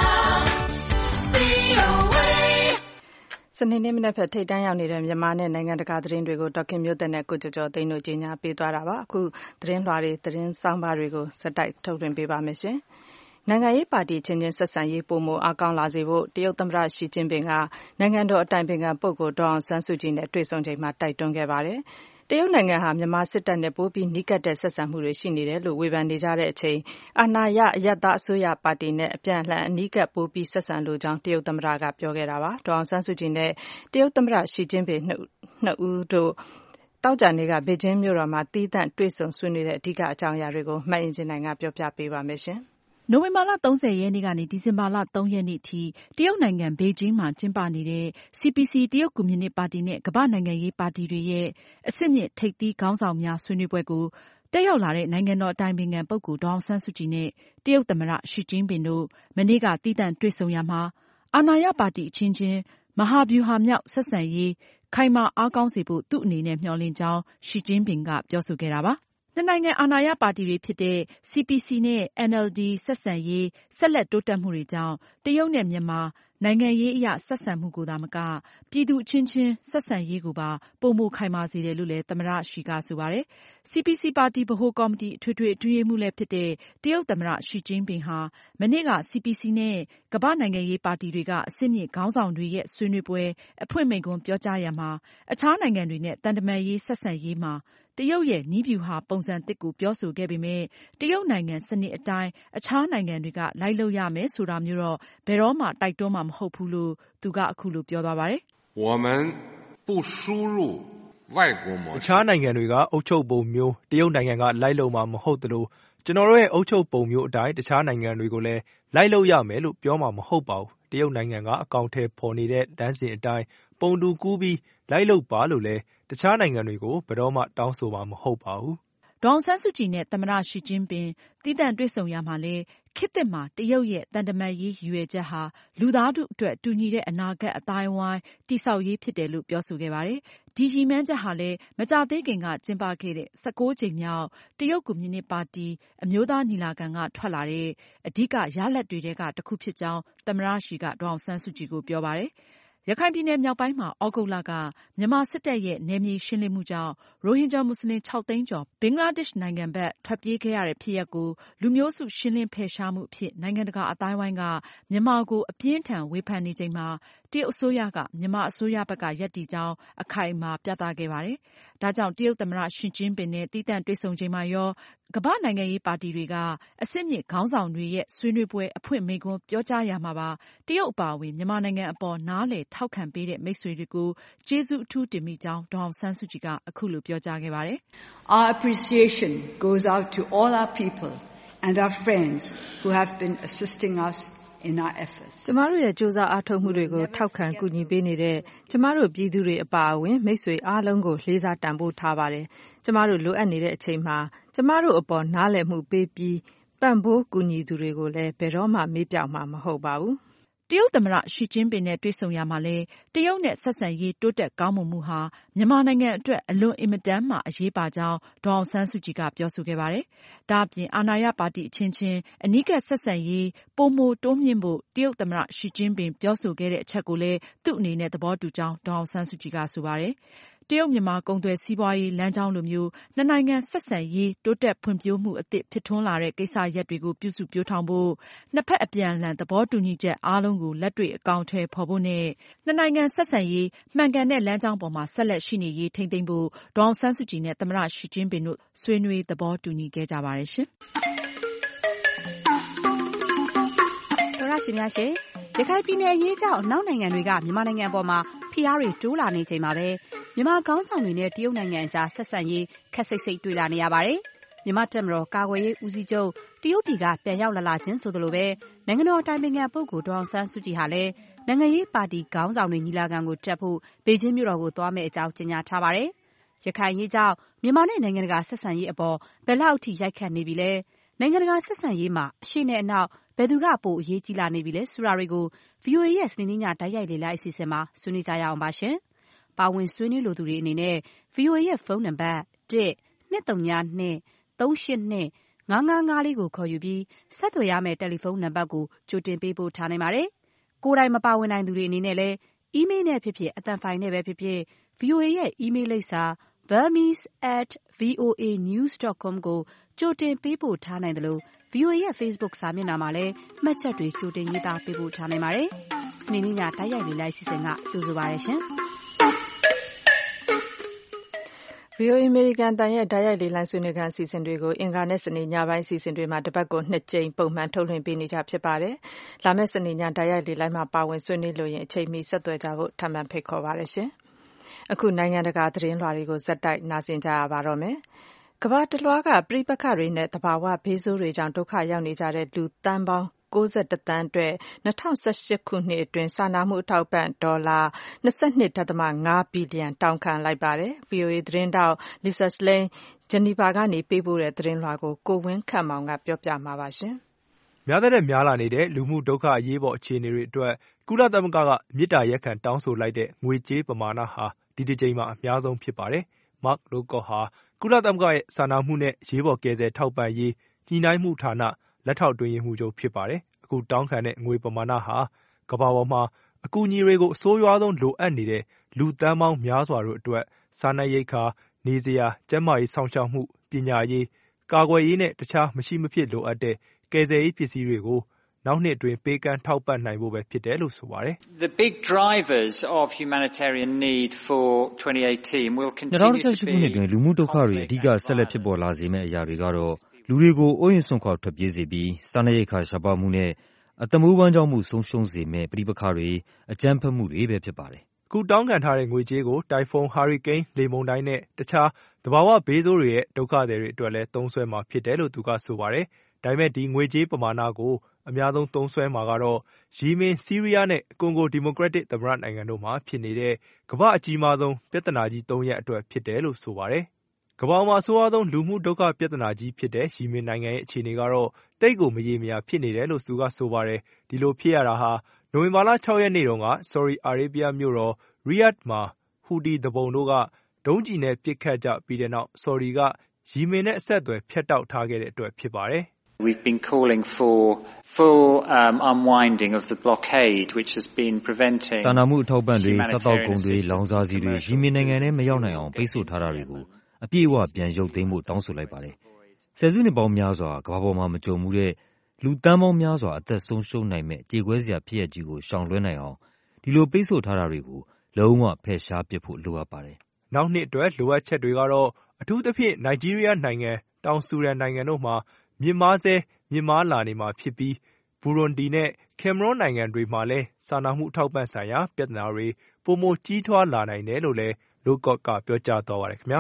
VOA စနေနေ့မနက်ဖြန်ထိပ်တန်းရောက်နေတဲ့မြန်မာနဲ့နိုင်ငံတကာသတင်းတွေကိုဒေါက်ခင်မျိုးသက်နဲ့ကိုကျော်ကျော်သိန်းတို့ကြီးညာပေးသွားတာပါအခုသတင်းလွှာတွေသတင်းဆောင်းပါးတွေကိုစက်တိုက်ထုတ်လွှင့်ပေးပါမယ်ရှင်နိုင်ငံရေးပါတီချင်းချင်းဆက်ဆံရေးပိုမိုအားကောင်းလာစေဖို့တရုတ်သမ္မတရှီကျင်းပင်ကနိုင်ငံတော်အတိုင်ပင်ခံပုဂ္ဂိုလ်ဒေါ်အောင်ဆန်းစုကြည်နဲ့တွေ့ဆုံချိန်မှာတိုက်တွန်းခဲ့ပါတယ်တရုတ်နိုင်ငံဟာမြန်မာစစ်တပ်နဲ့ပိုပြီးနီးကပ်တဲ့ဆက်ဆံမှုတွေရှိနေတယ်လို့ဝေဖန်နေကြတဲ့အချိန်အာဏာရအရပ်သားအစိုးရပါတီနဲ့အပြန်အလှန်အနီးကပ်ပိုပြီးဆက်ဆံလိုကြောင်းတရုတ်သမ္မတကပြောခဲ့တာပါဒေါ်အောင်ဆန်းစုကြည်နဲ့တရုတ်သမ္မတရှီကျင်းပင်နှစ်ဦးတို့တောက်ကြနေ့ကဘေကျင်းမြို့တော်မှာသီးသန့်တွေ့ဆုံဆွေးနွေးတဲ့အဓိကအကြောင်းအရာတွေကိုမှတ်အင်ဂျင်နိုင်ကပြောပြပေးပါမယ်ရှင်နိုဝင်ဘာလ30ရက်နေ့ကနေဒီဇင်ဘာလ3ရက်နေ့ထိတရုတ်နိုင်ငံဘေကျင်းမှာကျင်းပနေတဲ့ CPC တရုတ်ကွန်မြူနစ်ပါတီနဲ့ကမ္ဘာ့နိုင်ငံရေးပါတီတွေရဲ့အဆင့်မြင့်ထိပ်သီးခေါင်းဆောင်များဆွေးနွေးပွဲကိုတက်ရောက်လာတဲ့နိုင်ငံတော်အတိုင်ပင်ခံပုဂ္ဂိုလ်ဒေါ်အောင်ဆန်းစုကြည်နဲ့တရုတ်သမ္မတရှီကျင်းပင်တို့မနေ့ကသီးသန့်တွေ့ဆုံရာမှာအာဏာရပါတီအချင်းချင်းမဟာဗျူဟာမြောက်ဆက်ဆံရေးခိုင်မာအားကောင်းစေဖို့သူ့အနေနဲ့မျှော်လင့်ကြောင်းရှီကျင်းပင်ကပြောဆိုခဲ့တာပါနှစ်နိုင်ငံအာဏာရပါတီတွေဖြစ်တဲ့ CPC နဲ့ NLD ဆက်ဆံရေးဆက်လက်တိုးတက်မှုတွေကြောင့်တရုတ်နဲ့မြန်မာနိုင်ငံရေးအရဆက်ဆံမှုကိုသာမကပြည်သူအချင်းချင်းဆက်ဆံရေးကိုပါပိုမိုခိုင်မာစေတယ်လို့လည်းသမ္မတရှီကဆိုပါတယ်။ CPC ပါတီဗဟိုကော်မတီအထွေထွေအတွင်းရေးမှူးလည်းဖြစ်တဲ့တရုတ်သမ္မတရှီကျင်းပင်ဟာမနေ့က CPC နဲ့ကမ္ဘာ့နိုင်ငံရေးပါတီတွေကအဆင့်မြင့်ခေါင်းဆောင်တွေရဲ့ဆွေးနွေးပွဲအဖွင့်မိန့်ခွန်းပြောကြားရာမှာအခြားနိုင်ငံတွေနဲ့သံတမန်ရေးဆက်ဆံရေးမှာတရုတ်ရဲ့နည်းဗျူဟာပုံစံသစ်ကိုပြောဆိုခဲ့ပေမယ့်တရုတ်နိုင်ငံစနစ်အတိုင်းအခြားနိုင်ငံတွေကလိုက်လုပ်ရမယ်ဆိုတာမျိုးတော့ဘယ်တော့မှတိုက်တွန်းမှာမဟုတ်ဘူးလို့သူကအခုလိုပြောသွားပါတယ်我们不输入外国模式အခြားနိုင်ငံတွေကအုပ်ချုပ်ပုံမျိုးတရုတ်နိုင်ငံကလိုက်လုပ်မှာမဟုတ်သလိုကျွန်တော်တို့ရဲ့အုပ်ချုပ်ပုံမျိုးအတိုင်းတခြားနိုင်ငံတွေကိုလည်းလိုက်လုပ်ရမယ်လို့ပြောမှာမဟုတ်ပါဘူးတရုတ်နိုင်ငံကအကောင့်ထဲပေါ်နေတဲ့တန်းစဉ်အတိုင်းပုံတူကူးပြီးလိုက်လုပ်ပါလို့လည်းတခြားနိုင်ငံတွေကိုဘယ်တော့မှတောင်းဆိုမှာမဟုတ်ပါဘူးဒေါ်အောင်ဆန်းစုကြည်နဲ့သမ္မတရှီကျင်းပင်သီးသန့်တွေ့ဆုံရမှာလည်းခေတ်သစ်မှာတရုတ်ရဲ့သံတမန်ရေးရည်ရွယ်ချက်ဟာလူသားထုအတွက်တူညီတဲ့အနာဂတ်အသိုင်းအဝိုင်းတည်ဆောက်ရေးဖြစ်တယ်လို့ပြောဆိုခဲ့ပါတယ်။ဒီရည်မှန်းချက်ဟာလည်းမကြာသေးခင်ကကျင်းပခဲ့တဲ့19ကြိမ်မြောက်တရုတ်ကွန်မြူနစ်ပါတီအမျိုးသားညီလာခံကထွက်လာတဲ့အဓိကရလဒ်တွေထဲကတစ်ခုဖြစ်ကြောင်းသမ္မတရှီကဒေါ်အောင်ဆန်းစုကြည်ကိုပြောပါတယ်။ရခိုင်ပြည်နယ်မြောက်ပိုင်းမှာဩဂုတ်လကမြန်မာစစ်တပ်ရဲ့နယ်မြေရှင်းလင်းမှုကြောင့်ရိုဟင်ဂျာမွတ်စလင် 6 သိန်းကျော်ဘင်္ဂလားဒေ့ရှ်နိုင်ငံဘက်ထွက်ပြေးခဲ့ရတဲ့ဖြစ်ရပ်ကိုလူမျိုးစုရှင်းလင်းဖယ်ရှားမှုအဖြစ်နိုင်ငံတကာအသိုင်းအဝိုင်းကမြန်မာကိုအပြင်းထန်ဝေဖန်နေချိန်မှာတရုတ်အစိုးရကမြန်မာအစိုးရဘက်ကရပ်တည်ကြောင်းအခိုင်အမာပြသခဲ့ပါတယ်။ဒါကြောင့်တရုတ်သမ္မတရှီကျင်းပင်နဲ့သီးသန့်တွေ့ဆုံချိန်မှာရောကမ္ဘာ့နိုင်ငံရေးပါတီတွေကအဆင့်မြင့်ခေါင်းဆောင်တွေရဲ့ဆွေးနွေးပွဲအဖွင့်မိန့်ခွန်းပြောကြားရာမှာပါတရုတ်အပါအဝင်မြန်မာနိုင်ငံအပေါ်နားလည်ထောက်ခံပေးတဲ့မိတ်ဆွေတွေကိုကျေးဇူးအထူးတင်မိကြောင်းဒေါ်အောင်ဆန်းစုကြည်ကအခုလိုပြောကြားခဲ့ပါတယ်။ Our appreciation goes out to all our people and our friends who have been assisting us in our efforts. ကျမတို့ရဲ့ကြိုးစားအားထုတ်မှုတွေကိုထောက်ခံကူညီပေးနေတဲ့ကျမတို့ပြည်သူတွေအပါအဝင်မိတ်ဆွေအားလုံးကိုလေးစားတန်ဖိုးထားပါတယ်။ကျမတို့လိုအပ်နေတဲ့အချိန်မှာကျမတို့အပေါ်နားလည်မှုပေးပြီးပံ့ပိုးကူညီသူတွေကိုလည်းဘယ်တော့မှမေ့ပျောက်မှာမဟုတ်ပါဘူး။တရုတ်သမ္မတရှီကျင်းပင်နဲ့တွေ့ဆုံရမှာလဲတရုတ်နဲ့ဆက်ဆံရေးတိုးတက်ကောင်းမွန်မှုဟာမြန်မာနိုင်ငံအတွက်အလွန်အင်မတန်မှအရေးပါကြောင်းဒေါ်အောင်ဆန်းစုကြည်ကပြောဆိုခဲ့ပါတယ်။ဒါ့အပြင်အာဏာရပါတီအချင်းချင်းအနီးကပ်ဆက်ဆံရေးပိုမိုတိုးမြှင့်ဖို့တရုတ်သမ္မတရှီကျင်းပင်ပြောဆိုခဲ့တဲ့အချက်ကိုလည်းသူ့အနေနဲ့သဘောတူကြောင်းဒေါ်အောင်ဆန်းစုကြည်ကဆိုပါတယ်။တရုတ်မြန်မာကုန်သွယ်စီးပွားရေးလမ်းကြောင်းလိုမျိုးနှစ်နိုင်ငံဆက်ဆံရေးတိုးတက်ဖွံ့ဖြိုးမှုအသစ်ဖြစ်ထွန်းလာတဲ့ကိစ္စရပ်တွေကိုပြုစုပျိုးထောင်ဖို့နှစ်ဖက်အပြန်အလှန်သဘောတူညီချက်အားလုံးကိုလက်တွေ့အကောင်အထည်ဖော်ဖို့နဲ့နှစ်နိုင်ငံဆက်ဆံရေးမှန်ကန်တဲ့လမ်းကြောင်းပေါ်မှာဆက်လက်ရှိနေရေးထိန်းသိမ်းဖို့ဒေါ်အောင်ဆန်းစုကြည်နဲ့သမ္မတရှီကျင်းပင်တို့ဆွေးနွေးသဘောတူညီခဲ့ကြပါတယ်ရှင်။ဒေါရရှင်များရှင်ရခိုင်ပြည်နယ်အရေးကြောင့်နောက်နိုင်ငံတွေကမြန်မာနိုင်ငံပေါ်မှာဖိအားတွေတိုးလာနေချိန်မှာပဲမြန်မာခေါင်းဆောင်တွေနဲ့တရုတ်နိုင်ငံအကြားဆက်ဆံရေးခက်စိတ်စိတ်တွေ့လာနေရပါတယ်။မြန်မာတပ်မတော်ကာကွယ်ရေးဦးစီးချုပ်တရုတ်ပြည်ကပြန်ရောက်လာခြင်းဆိုသလိုပဲနိုင်ငံတော်အတိုင်ပင်ခံပုဂ္ဂိုလ်ဒေါ်အောင်ဆန်းစုကြည်ဟာလည်းနိုင်ငံရေးပါတီခေါင်းဆောင်တွေညီလာခံကိုတက်ဖို့ဘေကျင်းမြို့တော်ကိုသွားမယ့်အကြောင်းကြေညာထားပါတယ်။ရခိုင်ရေးကြောင့်မြန်မာနဲ့နိုင်ငံတကာဆက်ဆံရေးအပေါ်ဘယ်လောက်အထိရိုက်ခတ်နေပြီလဲ။နိုင်ငံတကာဆက်ဆံရေးမှာအရှိနဲ့အနောက်ဘယ်သူကပိုအရေးကြီးလာနေပြီလဲဆိုတာတွေကို VOA ရဲ့စနေနေ့ညတိုက်ရိုက်လေ့လာအစီအစဉ်မှာဆွေးနွေးကြရအောင်ပါရှင်။ပါဝင်ဆွေးနွေးလိုသူတွေအနေနဲ့ VOA ရဲ့ဖုန်းနံပါတ် 1-232-382-555 ကိုခေါ်ယူပြီးဆက်သွယ်ရမယ့်တယ်လီဖုန်းနံပါတ်ကိုကြိုတင်ပေးပို့ထားနိုင်ပါတယ်။ကိုယ်တိုင်မပါဝင်နိုင်သူတွေအနေနဲ့လည်းအီးမေးလ်နဲ့ဖြစ်ဖြစ်အသံဖိုင်နဲ့ပဲဖြစ်ဖြစ် VOA ရဲ့အီးမေးလ်လိပ်စာ burmese@voanews.com ကိုကြိုတင်ပေးပို့ထားနိုင်တယ်လို့ VOA ရဲ့ Facebook စာမျက်နှာမှာလည်းမှတ်ချက်တွေကြိုတင်ရေးသားပေးပို့ထားနိုင်ပါတယ်။စနေနေ့ညတိုက်ရိုက်လေ့လာအစီအစဉ်ကကြိုဆိုပါရရှင်။ VOA အမေရိကန်တန်ရဲ့တိုက်ရိုက်လေ့လာဆွေးနွေးခန်းအစီအစဉ်တွေကိုအင်္ဂါနဲ့စနေညပိုင်းအစီအစဉ်တွေမှာတစ်ပတ်ကို2ကြိမ်ပုံမှန်ထုတ်လွှင့်ပေးနေကြဖြစ်ပါတယ်။လာမယ့်စနေညတိုက်ရိုက်လေ့လာမှာပါဝင်ဆွေးနွေးလို့ရင်အချိန်မီဆက်သွယ်ကြဖို့ထပ်မံဖိတ်ခေါ်ပါရရှင်။အခုနိုင်ငံတကာသတင်းလွှာတွေကိုဇက်တိုက်နားဆင်ကြရပါတော့မယ်။ကမ္ဘာတလွှားကပဋိပက္ခတွေနဲ့သဘာဝဘေးဆိုးတွေကြောင့်ဒုက္ခရောက်နေကြတဲ့လူသန်းပေါင်း91သန်းအတွက်2018ခုနှစ်အတွင်းစာနာမှုအထောက်ပံ့ဒေါ်လာ 22.5 ဘီလီယံတောင်းခံလိုက်ပါတယ်။ VOA သတင်းတောက် Lisa Schlein ဂျနီဗာကနေပေးပို့တဲ့သတင်းလွှာကိုကိုဝင်းခန့်မောင်ကပြောပြမှာပါရှင်။များတဲ့များလာနေတဲ့လူမှုဒုက္ခအရေးပေါ်အခြေအနေတွေအတွက်ကုလသမဂ္ဂကမေတ္တာရပ်ခံတောင်းဆိုလိုက်တဲ့ငွေကြေးပမာဏဟာဒီတစ်ကြိမ်မှာအများဆုံးဖြစ်ပါတယ်။ Mark Lowcock ဟာကုလသမဂ္ဂရဲ့စာနာမှုနဲ့ရေးပေါ်ကယ်ဆယ်ထောက်ပံ့ရေးညှိနှိုင်းမှုဌာနလက်ထောက်တွင်ရေးမှူးချုပ်ဖြစ်ပါတယ်။အခုတောင်းခံတဲ့ငွေပမာဏဟာကမ္ဘာပေါ်မှာအကူအညီတွေကိုအဆိုးရွားဆုံးလိုအပ်နေတဲ့လူသန်းပေါင်းများစွာတို့အတွက်စားနပ်ရိက္ခာနေစရာကျန်းမာရေးစောင့်ရှောက်မှုပညာရေးကာကွယ်ရေးနဲ့တခြားမရှိမဖြစ်လိုအပ်တဲ့ကယ်ဆယ်ရေးပစ္စည်းတွေကိုနောက်နှစ်အတွင်းပေးကမ်းထောက်ပံ့နိုင်ဖို့ပဲဖြစ်တယ်လို့ဆိုပါတယ်။ The big drivers of humanitarian need for 2018 will continue to be 2018ခုနှစ်တွင်လူမှုဒုက္ခတွေအဓိကဆက်လက်ဖြစ်ပေါ်လာစေမယ့်အရာတွေကတော့လူတွေကိုအိုးအိမ်စွန့်ခွာထွက်ပြေးစေပြီးစားနပ်ရိက္ခာရှားပါးမှုနဲ့အသက်မွေးဝမ်းကြောင်းမှုဆုံးရှုံးစေမယ့်ပဋိပက္ခတွေအကြမ်းဖက်မှုတွေပဲဖြစ်ပါတယ်။အခုတောင်းခံထားတဲ့ငွေကြေးကိုတိုင်ဖုန်းဟာရီကိန်းလေမုန်တိုင်းနဲ့တခြားသဘာဝဘေးဆိုးတွေရဲ့ဒုက္ခသည်တွေအတွက်လည်းသုံးစွဲမှာဖြစ်တယ်လို့သူကဆိုပါတယ်။ဒါပေမဲ့ဒီငွေကြေးပမာဏကိုအများဆုံးသုံးစွဲမှာကတော့ယီမင်၊ဆီးရီးယားနဲ့ကွန်ဂိုဒီမိုကရက်တစ်သမ္မတနိုင်ငံတို့မှာဖြစ်နေတဲ့ကမ္ဘာအကြီးမားဆုံးပြဿနာကြီး၃ရပ်အတွက်ဖြစ်တယ်လို့ဆိုပါတယ်။ကမ္ဘာမှာအဆိုးရွားဆုံးလူမှုဒုက္ခပြဿနာကြီးဖြစ်တဲ့ယီမင်နိုင်ငံရဲ့အခြေအနေကတော့တိတ်ကိုမရေမရာဖြစ်နေတယ်လို့သူကဆိုပါတယ်။ဒီလိုဖြစ်ရတာဟာနိုဝင်ဘာလ6ရက်နေ့တုန်းကဆော်ဒီအာရေဗျမြို့တော်ရီယာ့ဒ်မှာဟူတီသူပုန်တို့ကဒုံးကျည်နဲ့ပစ်ခတ်ကြပြီးတဲ့နောက်ဆော်ဒီကယီမင်နဲ့အဆက်အသွယ်ဖြတ်တောက်ထားခဲ့တဲ့အတွက်ဖြစ်ပါတယ်။ We've been calling for full unwinding of the blockade which has been preventing စာနာမှုအထောက်ပံ့တွေစားတောက်ကုန်တွေလောင်စာဆီတွေယီမင်နိုင်ငံထဲမရောက်နိုင်အောင်ပိတ်ဆို့ထားတာတွေကိုအပြည့်အဝပြန်ရုပ်သိမ်းဖို့တောင်းဆိုလိုက်ပါတယ်။ဆယ်စုနှစ်ပေါင်းများစွာကမ္ဘာပေါ်မှာမကြုံမှုတဲ့လူတန်းပေါင်းများစွာအသက်ဆုံးရှုံးနိုင်မဲ့ကြေကွဲစရာဖြစ်ရပ်ကြီးကိုရှောင်လွှဲနိုင်အောင်ဒီလိုပိတ်ဆို့ထားတာတွေကိုလုံးဝဖယ်ရှားပစ်ဖို့လိုအပ်ပါတယ်။နောက်နှစ်အတွက်လိုအပ်ချက်တွေကတော့အထူးသဖြင့်နိုင်ဂျီးရီးယားနိုင်ငံတောင်ဆူဒန်နိုင်ငံတို့မှာမြင့်မားလာနေမှာဖြစ်ပြီးဘူရွန်ဒီနဲ့ကင်မရွန်နိုင်ငံတွေမှာလည်းစာနာမှုအထောက်ပံ့ဆိုင်ရာပြဿနာတွေပိုမိုကြီးထွားလာနိုင်တယ်လို့လည်းလိုကော့ကပြောကြားသွားပါတယ်ခင်ဗျာ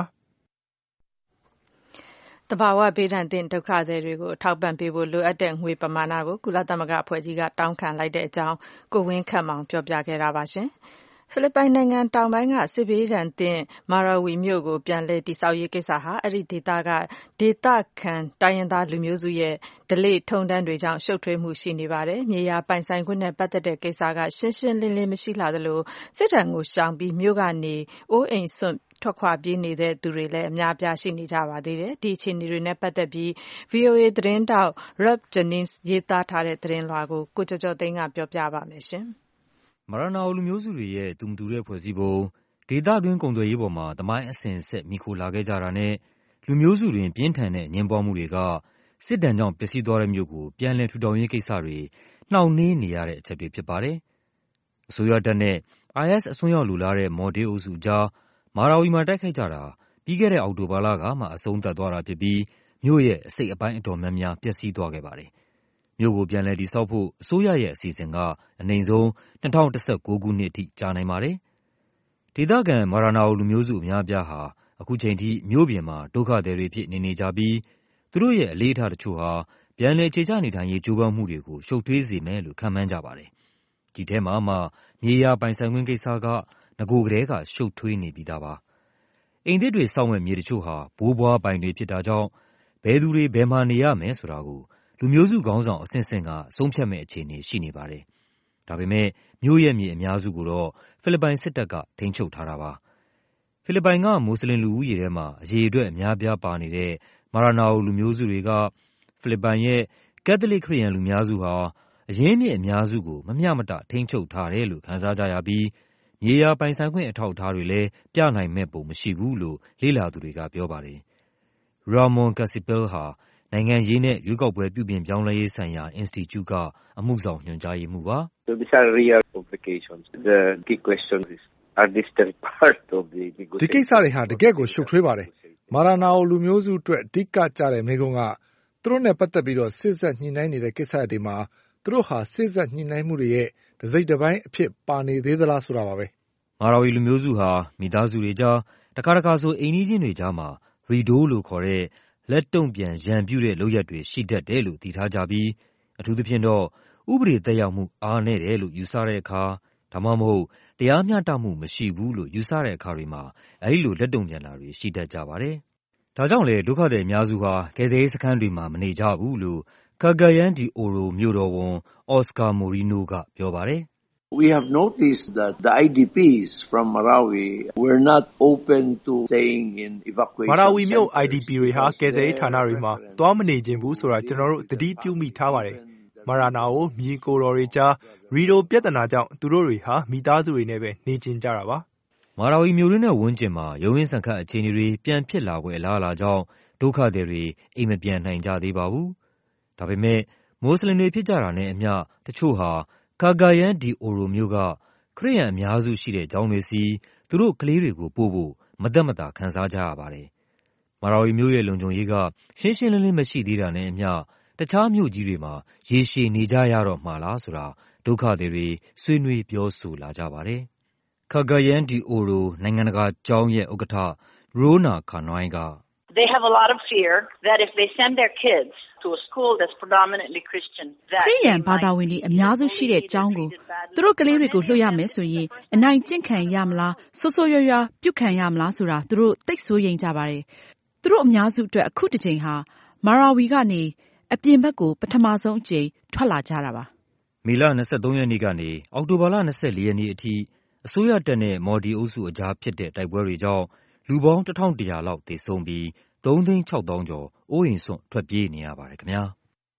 ။သဘာဝဘေးဒဏ်သင့်ဒုက္ခသည်တွေကိုအထောက်ပံ့ပေးဖို့လိုအပ်တဲ့ငွေပမာဏကိုကုလသမဂ္ဂအဖွဲ့ကြီးကတောင်းခံလိုက်တဲ့အကြောင်းကိုဝင်းခန့်မောင်ပြောပြခဲ့တာပါရှင်။ဖိလစ်ပိုင်နိုင်ငံတောင်ပိုင်းကစစ်ဘေးဒဏ်သင့်မာရာဝီမြို့ကိုပြန်လည်တည်ဆောက်ရေးကိစ္စဟာအဲ့ဒီဒေသကဒေသခံတိုင်းရင်းသားလူမျိုးစုရဲ့ဓလေ့ထုံးတမ်းတွေကြောင့်ရှုပ်ထွေးမှုရှိနေပါတယ်။မြေယာပိုင်ဆိုင်ခွင့်နဲ့ပတ်သက်တဲ့ကိစ္စကရှင်းရှင်းလင်းလင်းမရှိလှသလိုစစ်တပ်ကိုရှောင်ပြီးမြို့ကနေအိုးအိမ်စွန့်ထွက်ခွာပြေးနေတဲ့သူတွေလည်းအများအပြားရှိနေကြပါသေးတယ်။ဒီအခြေအနေတွေနဲ့ပတ်သက်ပြီး VOA သတင်းတောက် Rob Jennings ရေးသားထားတဲ့သတင်းလွှာကိုကိုကျော်ကျော်သိန်းကပြောပြပါမယ်ရှင်။မာရာနာအိုလူမျိုးစုတွေရဲ့တူမတူတဲ့ဖွဲ့စည်းပုံဒေသတွင်းကုန်သွယ်ရေးပေါ်မှာသမိုင်းအစဉ်အဆက်မိခိုလာခဲ့ကြတာနဲ့လူမျိုးစုတွင်ပြင်းထန်တဲ့ညှဉ်းပန်းမှုတွေကစစ်ဒဏ်ကြောင့်ပျက်စီးသွားတဲ့မြို့ကိုပြန်လည်ထူထောင်ရေးကိစ္စတွေနှောင့်နှေးနေရတဲ့အချက်တွေဖြစ်ပါတယ်။အစိုးရတပ်နဲ့ IS အစွန်းရောက်လူလားတဲ့မော်ဒေးအုပ်စုကြားမာရာဝီမှာတိုက်ခိုက်ကြတာပြီးခဲ့တဲ့အောက်တိုဘာလကမှအဆုံးသတ်သွားတာဖြစ်ပြီးမြို့ရဲ့အစိတ်အပိုင်းအတော်များများပျက်စီးသွားခဲ့ပါတယ်။မြို့ကိုပြန်လည်တည်ဆောက်ဖို့အစိုးရရဲ့အစီအစဉ်ကအနိမ့်ဆုံး2019ခုနှစ်အထိကြာနိုင်ပါတယ်။ဒေသခံမာရာနာအိုလူမျိုးစုအများအပြားဟာအခုချိန်ထိမြို့ပြင်မှာဒုက္ခသည်တွေဖြစ်နေကြပြီးသူတို့ရဲ့အလေးထားတချို့ဟာပြန်လည်အခြေချနေထိုင်ရေးကြိုးပမ်းမှုတွေကိုရှုပ်ထွေးစေမယ်လို့ခန့်မှန်းကြပါတယ်။ဒီထဲမှာမှမြေယာပိုင်ဆိုင်ခွင့်ကိစ္စကငကိုကလေးကရှုပ်ထွေးနေပြီးသားပါ။အိမ်သစ်တွေစောင့်မဲ့မြေတချို့ဟာဘိုးဘွားပိုင်တွေဖြစ်တာကြောင့်ဘယ်သူတွေဘယ်မှာနေရမယ်ဆိုတာကိုလူမျိုးစုခေါင်းဆောင်အဆင့်ဆင့်ကဆုံးဖြတ်မဲ့အခြေအနေရှိနေပါတယ်။ဒါပေမဲ့မြို့ရဲ့မြေအများစုကိုတော့ဖိလစ်ပိုင်စစ်တပ်ကထိန်းချုပ်ထားတာပါ။ဖိလစ်ပိုင်ကမွတ်စလင်လူဦးရေထဲမှာအရေအတွက်အများပြားပါနေတဲ့မာရာနာအိုလူမျိုးစုတွေကဖိလစ်ပိုင်ရဲ့ကက်သလစ်ခရစ်ယာန်လူများစုဟာအရင်းမြစ်အများစုကိုမမျှမတထိန်းချုပ်ထားတယ်လို့ခန်းစားကြရပြီးမြေယာပိုင်ဆိုင်ခွင့်အထောက်အထားတွေလည်းပြနိုင်မဲ့ပုံမရှိဘူးလို့လေ့လာသူတွေကပြောပါတယ်။ Ramon Casipel ဟာနိုင်ငံရေးနဲ့ရွေးကောက်ပွဲပြုပြင်ပြောင်းလဲရေးဆိုင်ရာ Institute ကအမှုဆောင်ညွှန်ကြားရေးမှူးပါ။ So these are real complications. The key question is, are these still part of the negotiation? ဒီကိစ္စတွေဟာတကယ့်ကိုရှုပ်ထွေးပါတယ်။မာရာနာအိုလူမျိုးစုအတွက်အဓိကကျတဲ့မေးခွန်းကသူတို့နဲ့ပတ်သက်ပြီးစစ်ဆက်ညှိနှိုင်းနေတဲ့ကိစ္စတွေမှာသူတို့ဟာစစ်ဆက်ညှိနှိုင်းမှုတွေရဲ့တစ်စိတ်တစ်ပိုင်းအဖြစ်ပါနေသေးသလားဆိုတာပါပဲ။မာရာဝီလူမျိုးစုဟာမိသားစုတွေကြားတခါဆိုအိမ်နီးချင်းတွေကြားမှာရီဒိုလို့ခေါ်တဲ့လက်တုံ့ပြန်ရန်ပြုတဲ့လုပ်ရပ်တွေရှိတတ်တယ်လို့သိထားကြပြီးအထူးသဖြင့်တော့ဥပဒေသက်ရောက်မှုအားနည်းတယ်လို့ယူဆတဲ့အခါဒါမှမဟုတ်တရားမျှတမှုမရှိဘူးလို့ယူဆတဲ့အခါတွေမှာအဲဒီလိုလက်တုံ့ပြန်တာတွေရှိတတ်ကြပါတယ်။ဒါကြောင့်လေဒုက္ခသည်အများစုဟာကယ်ဆယ်ရေးစခန်းတွေမှာမနေကြဘူးလို့Cagayan de Oro မြို့တော်ဝန် Oscar Moreno ကပြောပါတယ်။ We have noticed that the IDPs from Marawi were not open to staying in evacuation. မာရာဝီမြို့ IDP တွေဟာကယ်ဆယ်ရေးဌာနတွေမှာသွားမနေခြင်းဘူးဆိုတာကျွန်တော်တို့သတိပြုမိထားပါတယ်။မာရာနာကိုမြီကိုတော်တွေကြားရီဒိုပြဿနာကြောင့်သူတို့တွေဟာမိသားစုတွေနဲ့ပဲနေကျင်ကြတာပါ။မာရာဝီမြို့ရင်းနဲ့ဝန်းကျင်မှာရုန်းရင်းဆန်ခတ်အခြေအနေတွေပြန်ဖြစ်လာပွဲအလားအလာကြောင့်ဒုက္ခသည်တွေအိမ်မပြန်နိုင်ကြသေးပါဘူး။ဒါပေမဲ့မွတ်စလင်တွေဖြစ်ကြတာနဲ့အမျှတချို့ဟာCagayan de Oro မြို့ကခရစ်ယာန်အများစုရှိတဲ့ကျောင်းတွေစီသူတို့ကလေးတွေကိုပို့ဖို့မသက်မသာခံစားကြရပါတယ်။မာရာဝီမြို့ရဲ့လုံခြုံရေးကရှင်းရှင်းလင်းလင်းမရှိသေးတာနဲ့အမျှတခြားမြို့ကြီးတွေမှာရေရှည်နေကြရတော့မှာလားဆိုတာဒုက္ခသည်တွေဆွေးနွေးပြောဆိုလာကြပါတယ်။ Cagayan de Oro နိုင်ငံတကာကျောင်းရဲ့ဥက္ကဋ္ဌ Rona Canoy က They have a lot of fear that if they send their kids to a school that's predominantly Christian that ခရစ်ယာန်ဘာသာဝင်တွေအများစုရှိတဲ့ကျောင်းကိုသူတို့ကလေးတွေကိုလွှတ်ရမယ်ဆိုရင်အနိုင်ကျင့်ခံရမလားဆိုးဆိုးရွားရွားပြုတ်ခံရမလားဆိုတာသူတို့သိစိုးရိမ်ကြပါတယ်။သူတို့အများစုအတွက်အခုတစ်ချိန်ဟာမာရာဝီကနေအပြင်ဘက်ကိုပထမဆုံးအကြိမ်ထွက်လာကြတာပါ။မေလ23ရက်နေ့ကနေအောက်တိုဘာလ24ရက်နေ့အထိအစိုးရတပ်နဲ့မော်ဒီအုပ်စုအကြားဖြစ်တဲ့တိုက်ပွဲတွေကြောင့်လူပေါင်း1100 လောက်သေဆုံးပြီး3,600,000 ကျော်အိုးအိမ်စွန့်ထွက်ပြေးနေရပါတယ်ခင်ဗျာ။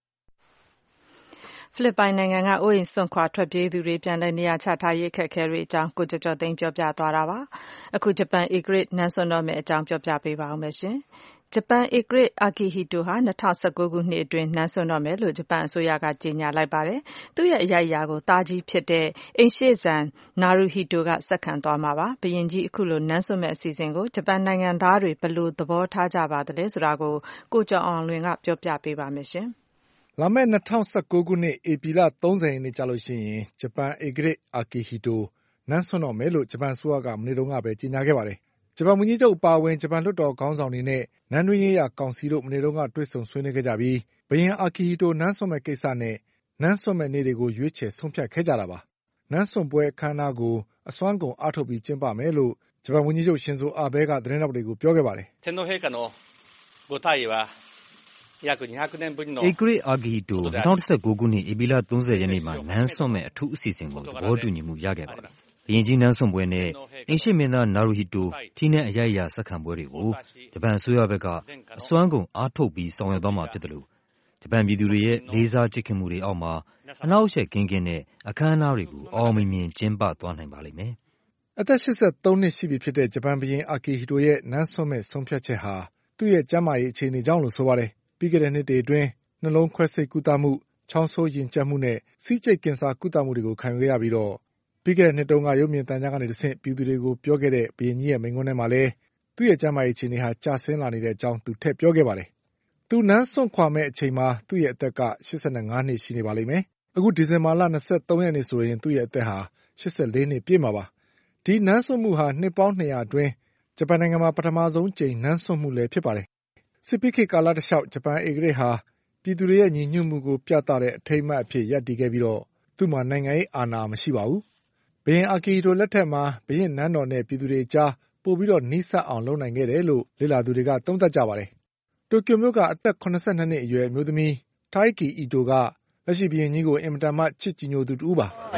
ဖိလစ်ပိုင်နိုင်ငံကအိုးအိမ်စွန့်ခွာထွက်ပြေးသူတွေပြန်လည်နေရာချထားရေးအခက်အခဲတွေအကြောင်းကိုကျော်သိန်းပြောပြသွားတာပါ။အခုဂျပန်ဧကရာဇ်နန်းစွန့်တော့မယ့်အကြောင်းပြောပြပေးပါဦးမယ်ရှင်။ဂျပန်ဧကရာဇ်အာကီဟီတိုဟာ2019ခုနှစ်အတွင်းနန်းစွန့်တော့မယ်လို့ဂျပန်အစိုးရကကြေညာလိုက်ပါတယ်။သူ့ရဲ့အရိုက်အရာကိုသားကြီးဖြစ်တဲ့အိမ်ရှေ့စံနာရူဟီတိုကဆက်ခံသွားမှာပါ။ဘုရင်ကြီးအခုလိုနန်းစွန့်မယ့်အစီအစဉ်ကိုဂျပန်နိုင်ငံသားတွေဘယ်လိုသဘောထားကြပါသလဲဆိုတာကိုကျော်အောင်လွင်ကပြောပြပေးပါမယ်ရှင်။လာမယ့်2019ခုနှစ်ဧပြီလ30ရက်နေ့ကျလို့ရှိရင်ဂျပန်ဧကရာဇ်အာကီဟီတိုနန်းစွန့်တော့မယ်လို့ဂျပန်အစိုးရကမနေ့တုန်းကပဲကြေညာခဲ့ပါတယ်။ဂျပန်ဝန်ကြီးချုပ်အပါအဝင်ဂျပန်လွှတ်တော်ခေါင်းဆောင်တွေနဲ့နန်းတွင်းရေးရာကောင်စီတို့မနေ့တုန်းကတွေ့ဆုံဆွေးနွေးခဲ့ကြပြီးဘုရင်အာကီဟီတိုနန်းစွန့်မယ့်ကိစ္စနဲ့နန်းစွန့်မယ့်နေ့တွေကိုရွေးချယ်ဆုံးဖြတ်ခဲ့ကြတာပါ။နန်းစွန့်ပွဲအခမ်းအနားကိုအစွမ်းကုန်အားထုတ်ပြီးကျင်းပမယ်လို့ဂျပန်ဝန်ကြီးချုပ်ရှင်ဇိုအာဘဲကသတင်းထောက်တွေကိုပြောခဲ့ပါတယ်။天皇陛下のご退位はဧကရာဇ်အာကီဟီတို2019ခုနှစ်ဧပြီလ30ရက်နေ့မှာနန်းစွန့်မဲ့အထူးအစီအစဉ်ကိုသဘောတူညီမှုရခဲ့ပါတယ်။ဘုရင်ကြီးနန်းစွန့်ပွဲနဲ့အိမ်ရှေ့မင်းသားနာရူဟီတိုထီးနှံအရိုက်အရာဆက်ခံပွဲတွေကိုဂျပန်အစိုးရဘက်ကအစွမ်းကုန်အားထုတ်ပြီးဆောင်ရွက်သွားမှာဖြစ်တယ်လို့ဂျပန်ပြည်သူတွေရဲ့လေးစားချစ်ခင်မှုတွေအောက်မှာအနှောက်အယှက်ကင်းကင်းနဲ့အခမ်းအနားတွေကိုအောင်မြင်မြင်ကျင်းပသွားနိုင်ပါလိမ့်မယ်။အသက်83နှစ်ရှိပြီဖြစ်တဲ့ဂျပန်ဘုရင်အာကီဟီတိုရဲ့နန်းစွန့်မဲ့ဆုံးဖြတ်ချက်ဟာသူ့ရဲ့ကျန်းမာရေးအခြေအနေကြောင့်လို့ဆိုပါတယ်။ပြီးခဲ့တဲ့နှစ်တွေအတွင်းနှလုံးခွဲစိတ်ကုသမှု၊ချောင်းဆိုးရင်ကျပ်မှုနဲ့ဆီးကျိတ်ကင်ဆာကုသမှုတွေကိုခံယူခဲ့ရပြီးတော့ပြီးခဲ့တဲ့နှစ်တုန်းကရုပ်မြင်သံကြားကနေတဆင့်ပြည်သူတွေကိုပြောခဲ့တဲ့ဘုရင်ကြီးရဲ့မိန့်ခွန်းထဲမှာလည်းသူ့ရဲ့ကျန်းမာရေးအခြေအနေဟာကျဆင်းလာနေတဲ့အကြောင်းသူထည့်ပြောခဲ့ပါတယ်။သူနန်းစွန့်ခွာမဲ့အချိန်မှာသူ့ရဲ့အသက်က85နှစ်ရှိနေပါလိမ့်မယ်။အခုဒီဇင်ဘာလ23ရက်နေ့ဆိုရင်သူ့ရဲ့အသက်ဟာ84နှစ်ပြည့်မှာပါ။ဒီနန်းစွန့်မှုဟာနှစ်ပေါင်း200အတွင်းဂျပန်နိုင်ငံမှာပထမဆုံးကြိမ်နန်းစွန့်မှုလည်းဖြစ်ပါတယ်။စစ်ပြီးခေတ်ကာလတလျှောက်ဂျပန်ဧကရာဇ်ဟာပြည်သူတွေရဲ့ညီညွတ်မှုကိုပြသတဲ့အထိမ်းအမှတ်အဖြစ်ရပ်တည်ခဲ့ပြီးတော့သူ့မှာနိုင်ငံရေးအာဏာမရှိပါဘူး။ဘုရင်အာကီဟီတိုလက်ထက်မှာဘုရင်နန်းတော်နဲ့ပြည်သူတွေကြားပိုပြီးတော့နီးစပ်အောင်လုပ်နိုင်ခဲ့တယ်လို့လေ့လာသူတွေကသုံးသပ်ကြပါတယ်။တိုကျိုမြို့ကအသက်82နှစ်အရွယ်အမျိုးသမီးထိုက်ကီအီတိုကလက်ရှိဘုရင်ကြီးကိုအင်မတန်မှချစ်ကြည်ညိုသူတူပါ။ဘု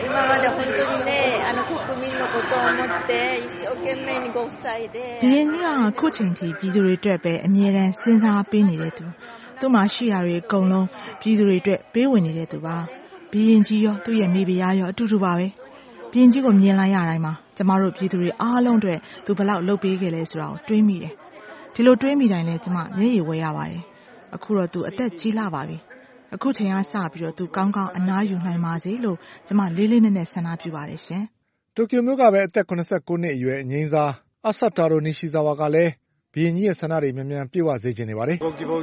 ရင်ကြီးကခုချိန်ထိပြည်သူတွေအတွက်ပဲအမြဲတမ်းစဉ်းစားပေးနေတဲ့သူ။သူ့မှာရှိတာတွေအကုန်လုံးပြည်သူတွေအတွက်ပေးဝင်နေတဲ့သူပါ။ဘုရင်ကြီးရောသူ့ရဲ့မိဖုရားရောအတူတူပါပဲ။ဘုရင်ကြီးကိုမြင်လိုက်ရတိုင်းမှာကျမတို့ပြည်သူတွေအားလုံးအတွက်သူဘယ်လောက်လုပ်ပေးခဲ့လဲဆိုတာကိုတွေးမိတယ်။ဒီလိုတွေးမိတိုင်းလဲကျမမျက်ရည်ဝဲရပါတယ်။အခုတော့သူအသက်ကြီးလာပါပြီ။အခုချိန်ကစပြီးတော့သူကောင်းကောင်းအနားယူနိုင်ပါစေလို့ကျမလေးလေးနက်နက်ဆန္ဒပြုပါတယ်ရှင်။တိုကျိုမြို့ကပဲအသက်89နှစ်အရွယ်အငိမ်းစားအဆာတာရိုနီရှီဇာဝါကလည်းဘုရင်ကြီးရဲ့ဆန္ဒတွေမြန်မြန်ပြည့်ဝစေချင်နေပါတယ်။ဘုရင်ကြီး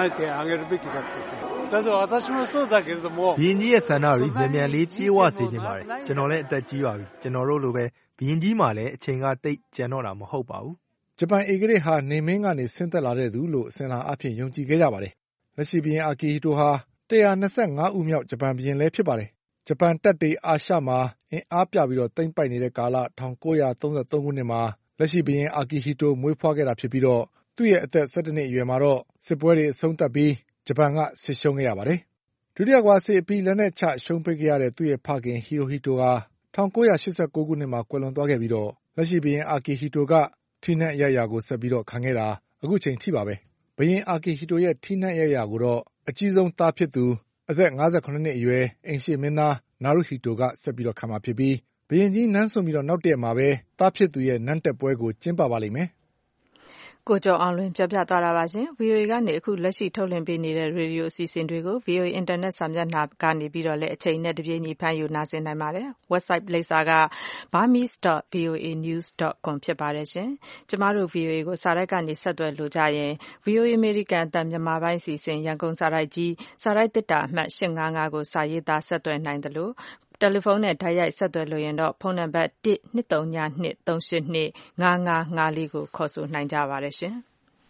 ရဲ့ဆန္ဒတွေမြန်မြန်လေးပြည့်ဝစေချင်ပါတယ်။ကျွန်တော်လည်းအသက်ကြီးပါပြီ။ကျွန်တော်တို့လိုပဲဘုရင်ကြီးမှလည်းအချိန်ကတိတ်ကျန်တော့တာမဟုတ်ပါဘူး။ဂျပန်ဧကရာဇ်ဟာနေမင်းကနေဆင်းသက်လာတဲ့သူလို့အစဉ်လာအဖြစ်ယုံကြည်ခဲ့ကြပါတယ်။လက်ရှိဘုရင်အာကီဟီတိုဟာ125ဦးမြောက်ဂျပန်ဘုရင်လည်းဖြစ်ပါတယ်။ဂျပန်တပ်တွေအာရှမှာအင်အားပြပြီးတော့သိမ်းပိုက်နေတဲ့ကာလ1933ခုနှစ်မှာလက်ရှိဘုရင်အာကီဟီတိုမွေးဖွားခဲ့တာဖြစ်ပြီးတော့သူ့ရဲ့အသက်17နှစ်အရွယ်မှာတော့စစ်ပွဲတွေအဆုံးသတ်ပြီးဂျပန်ကစစ်ရှုံးခဲ့ရပါတယ်။ဒုတိယကမ္ဘာစစ်အပြီးလက်နက်ချရှုံးပေးခဲ့ရတဲ့သူ့ရဲ့ဖခင်ဟီရိုဟီတိုဟာ1989ခုနှစ်မှာကွယ်လွန်သွားခဲ့ပြီးတော့လက်ရှိဘုရင်အာကီဟီတိုကထီးနှံအရိုက်အရာကိုဆက်ပြီးတော့ခံခဲ့တာအခုချိန်ထိပါပဲ။ဘုရင်အာကီဟီတိုရဲ့ထီးနှံအရိုက်အရာကိုတော့အကြီးဆုံးသားဖြစ်သူအသက်58နှစ်အရွယ်အိမ်ရှေ့မင်းသားနာရူဟီတိုကဆက်ပြီးတော့ခံမှာဖြစ်ပြီးဘုရင်ကြီးနန်းစွန့်ပြီးတော့နောက်တရက်မှာပဲသားဖြစ်သူရဲ့နန်းတက်ပွဲကိုကျင်းပပါလိမ့်မယ်။ကိုကျော်အောင်လွင်ပြောပြသွားတာပါရှင်။ VOA ကနေအခုလက်ရှိထုတ်လွှင့်ပေးနေတဲ့ရေဒီယိုအစီအစဉ်တွေကို VOA အင်တာနက်စာမျက်နှာကနေပြီးတော့လည်းအချိန်နဲ့တပြေးညီဖန်ယူနားဆင်နိုင်ပါတယ်။ Website လိပ်စာက burmese.voanews.com ဖြစ်ပါတယ်ရှင်။ကျမတို့ VOA ကိုစာတိုက်ကနေဆက်သွယ်လို့ကြရင် VOA American အသံမြန်မာပိုင်းအစီအစဉ်ရန်ကုန်စာတိုက်ကြီးစာတိုက်သစ်တာအမှတ်855ကိုစာရေးသားဆက်သွယ်နိုင်တယ်လို့တယ်လီဖုန်းနဲ့တိုက်ရိုက်ဆက်သွယ်လို့ရင်တော့ဖုန်းနံပါတ်12323825554ကိုခေါ်ဆိုနိုင်ကြပါတယ်ရှင်။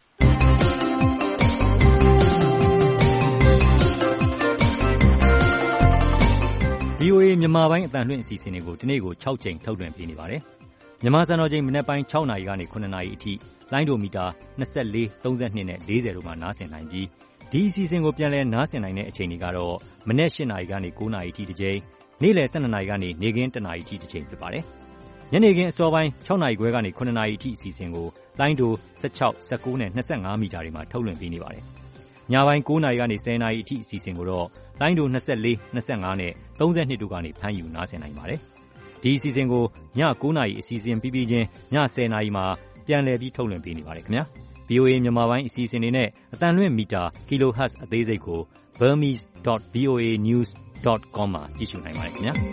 VOA မြန်မာပိုင်းအသံလွှင့်အစီအစဉ်တွေကိုဒီနေ့ကို6ကြိမ်ထုတ်လွှင့်ပေးနေပါတယ်။မြန်မာစံတော်ချိန်မနက်ပိုင်း6နာရီကနေ9နာရီအထိလိုင်းဒိုမီတာ24 32နဲ့40တို့မှာနားဆင်နိုင်ပြီးဒီအစီအစဉ်ကိုပြန်လည်နားဆင်နိုင်တဲ့အချိန်တွေကတော့မနက်8နာရီကနေ9နာရီအထိတစ်ကြိမ်နေ့လယ်12နာရီကနေနေ့ခင်း1နာရီအထိတစ်ချိန်ဖြစ်ပါတယ်။ညနေခင်းအစောပိုင်း6နာရီခွဲကနေ9နာရီအထိအစီအစဉ်ကိုလိုင်းဒို16 19နဲ့25မီတာတွေမှာထုတ်လွှင့်ပေးနေပါတယ်။ညပိုင်း9 နာရီကနေ10 နာရီအထိအစီအစဉ်ကိုတော့လိုင်းဒို24, 25နဲ့32တို့ကနေဖမ်းယူနားဆင်နိုင်ပါတယ်။ဒီအစီအစဉ်ကိုည9 နာရီအစီအစဉ်ပြီးပြီးချင်းည10 နာရီမှာပြန်လည်ပြီးထုတ်လွှင့်ပေးနေပါတယ်ခင်ဗျာ။ VOA မြန်မာပိုင်းအစီအစဉ်တွေနဲ့အတန်လွင့်မီတာ kilohertz အသေးစိတ်ကို burmese.voanews.com မှာကြည့်ရှုနိုင်ပါတယ်ခင်ဗျာ။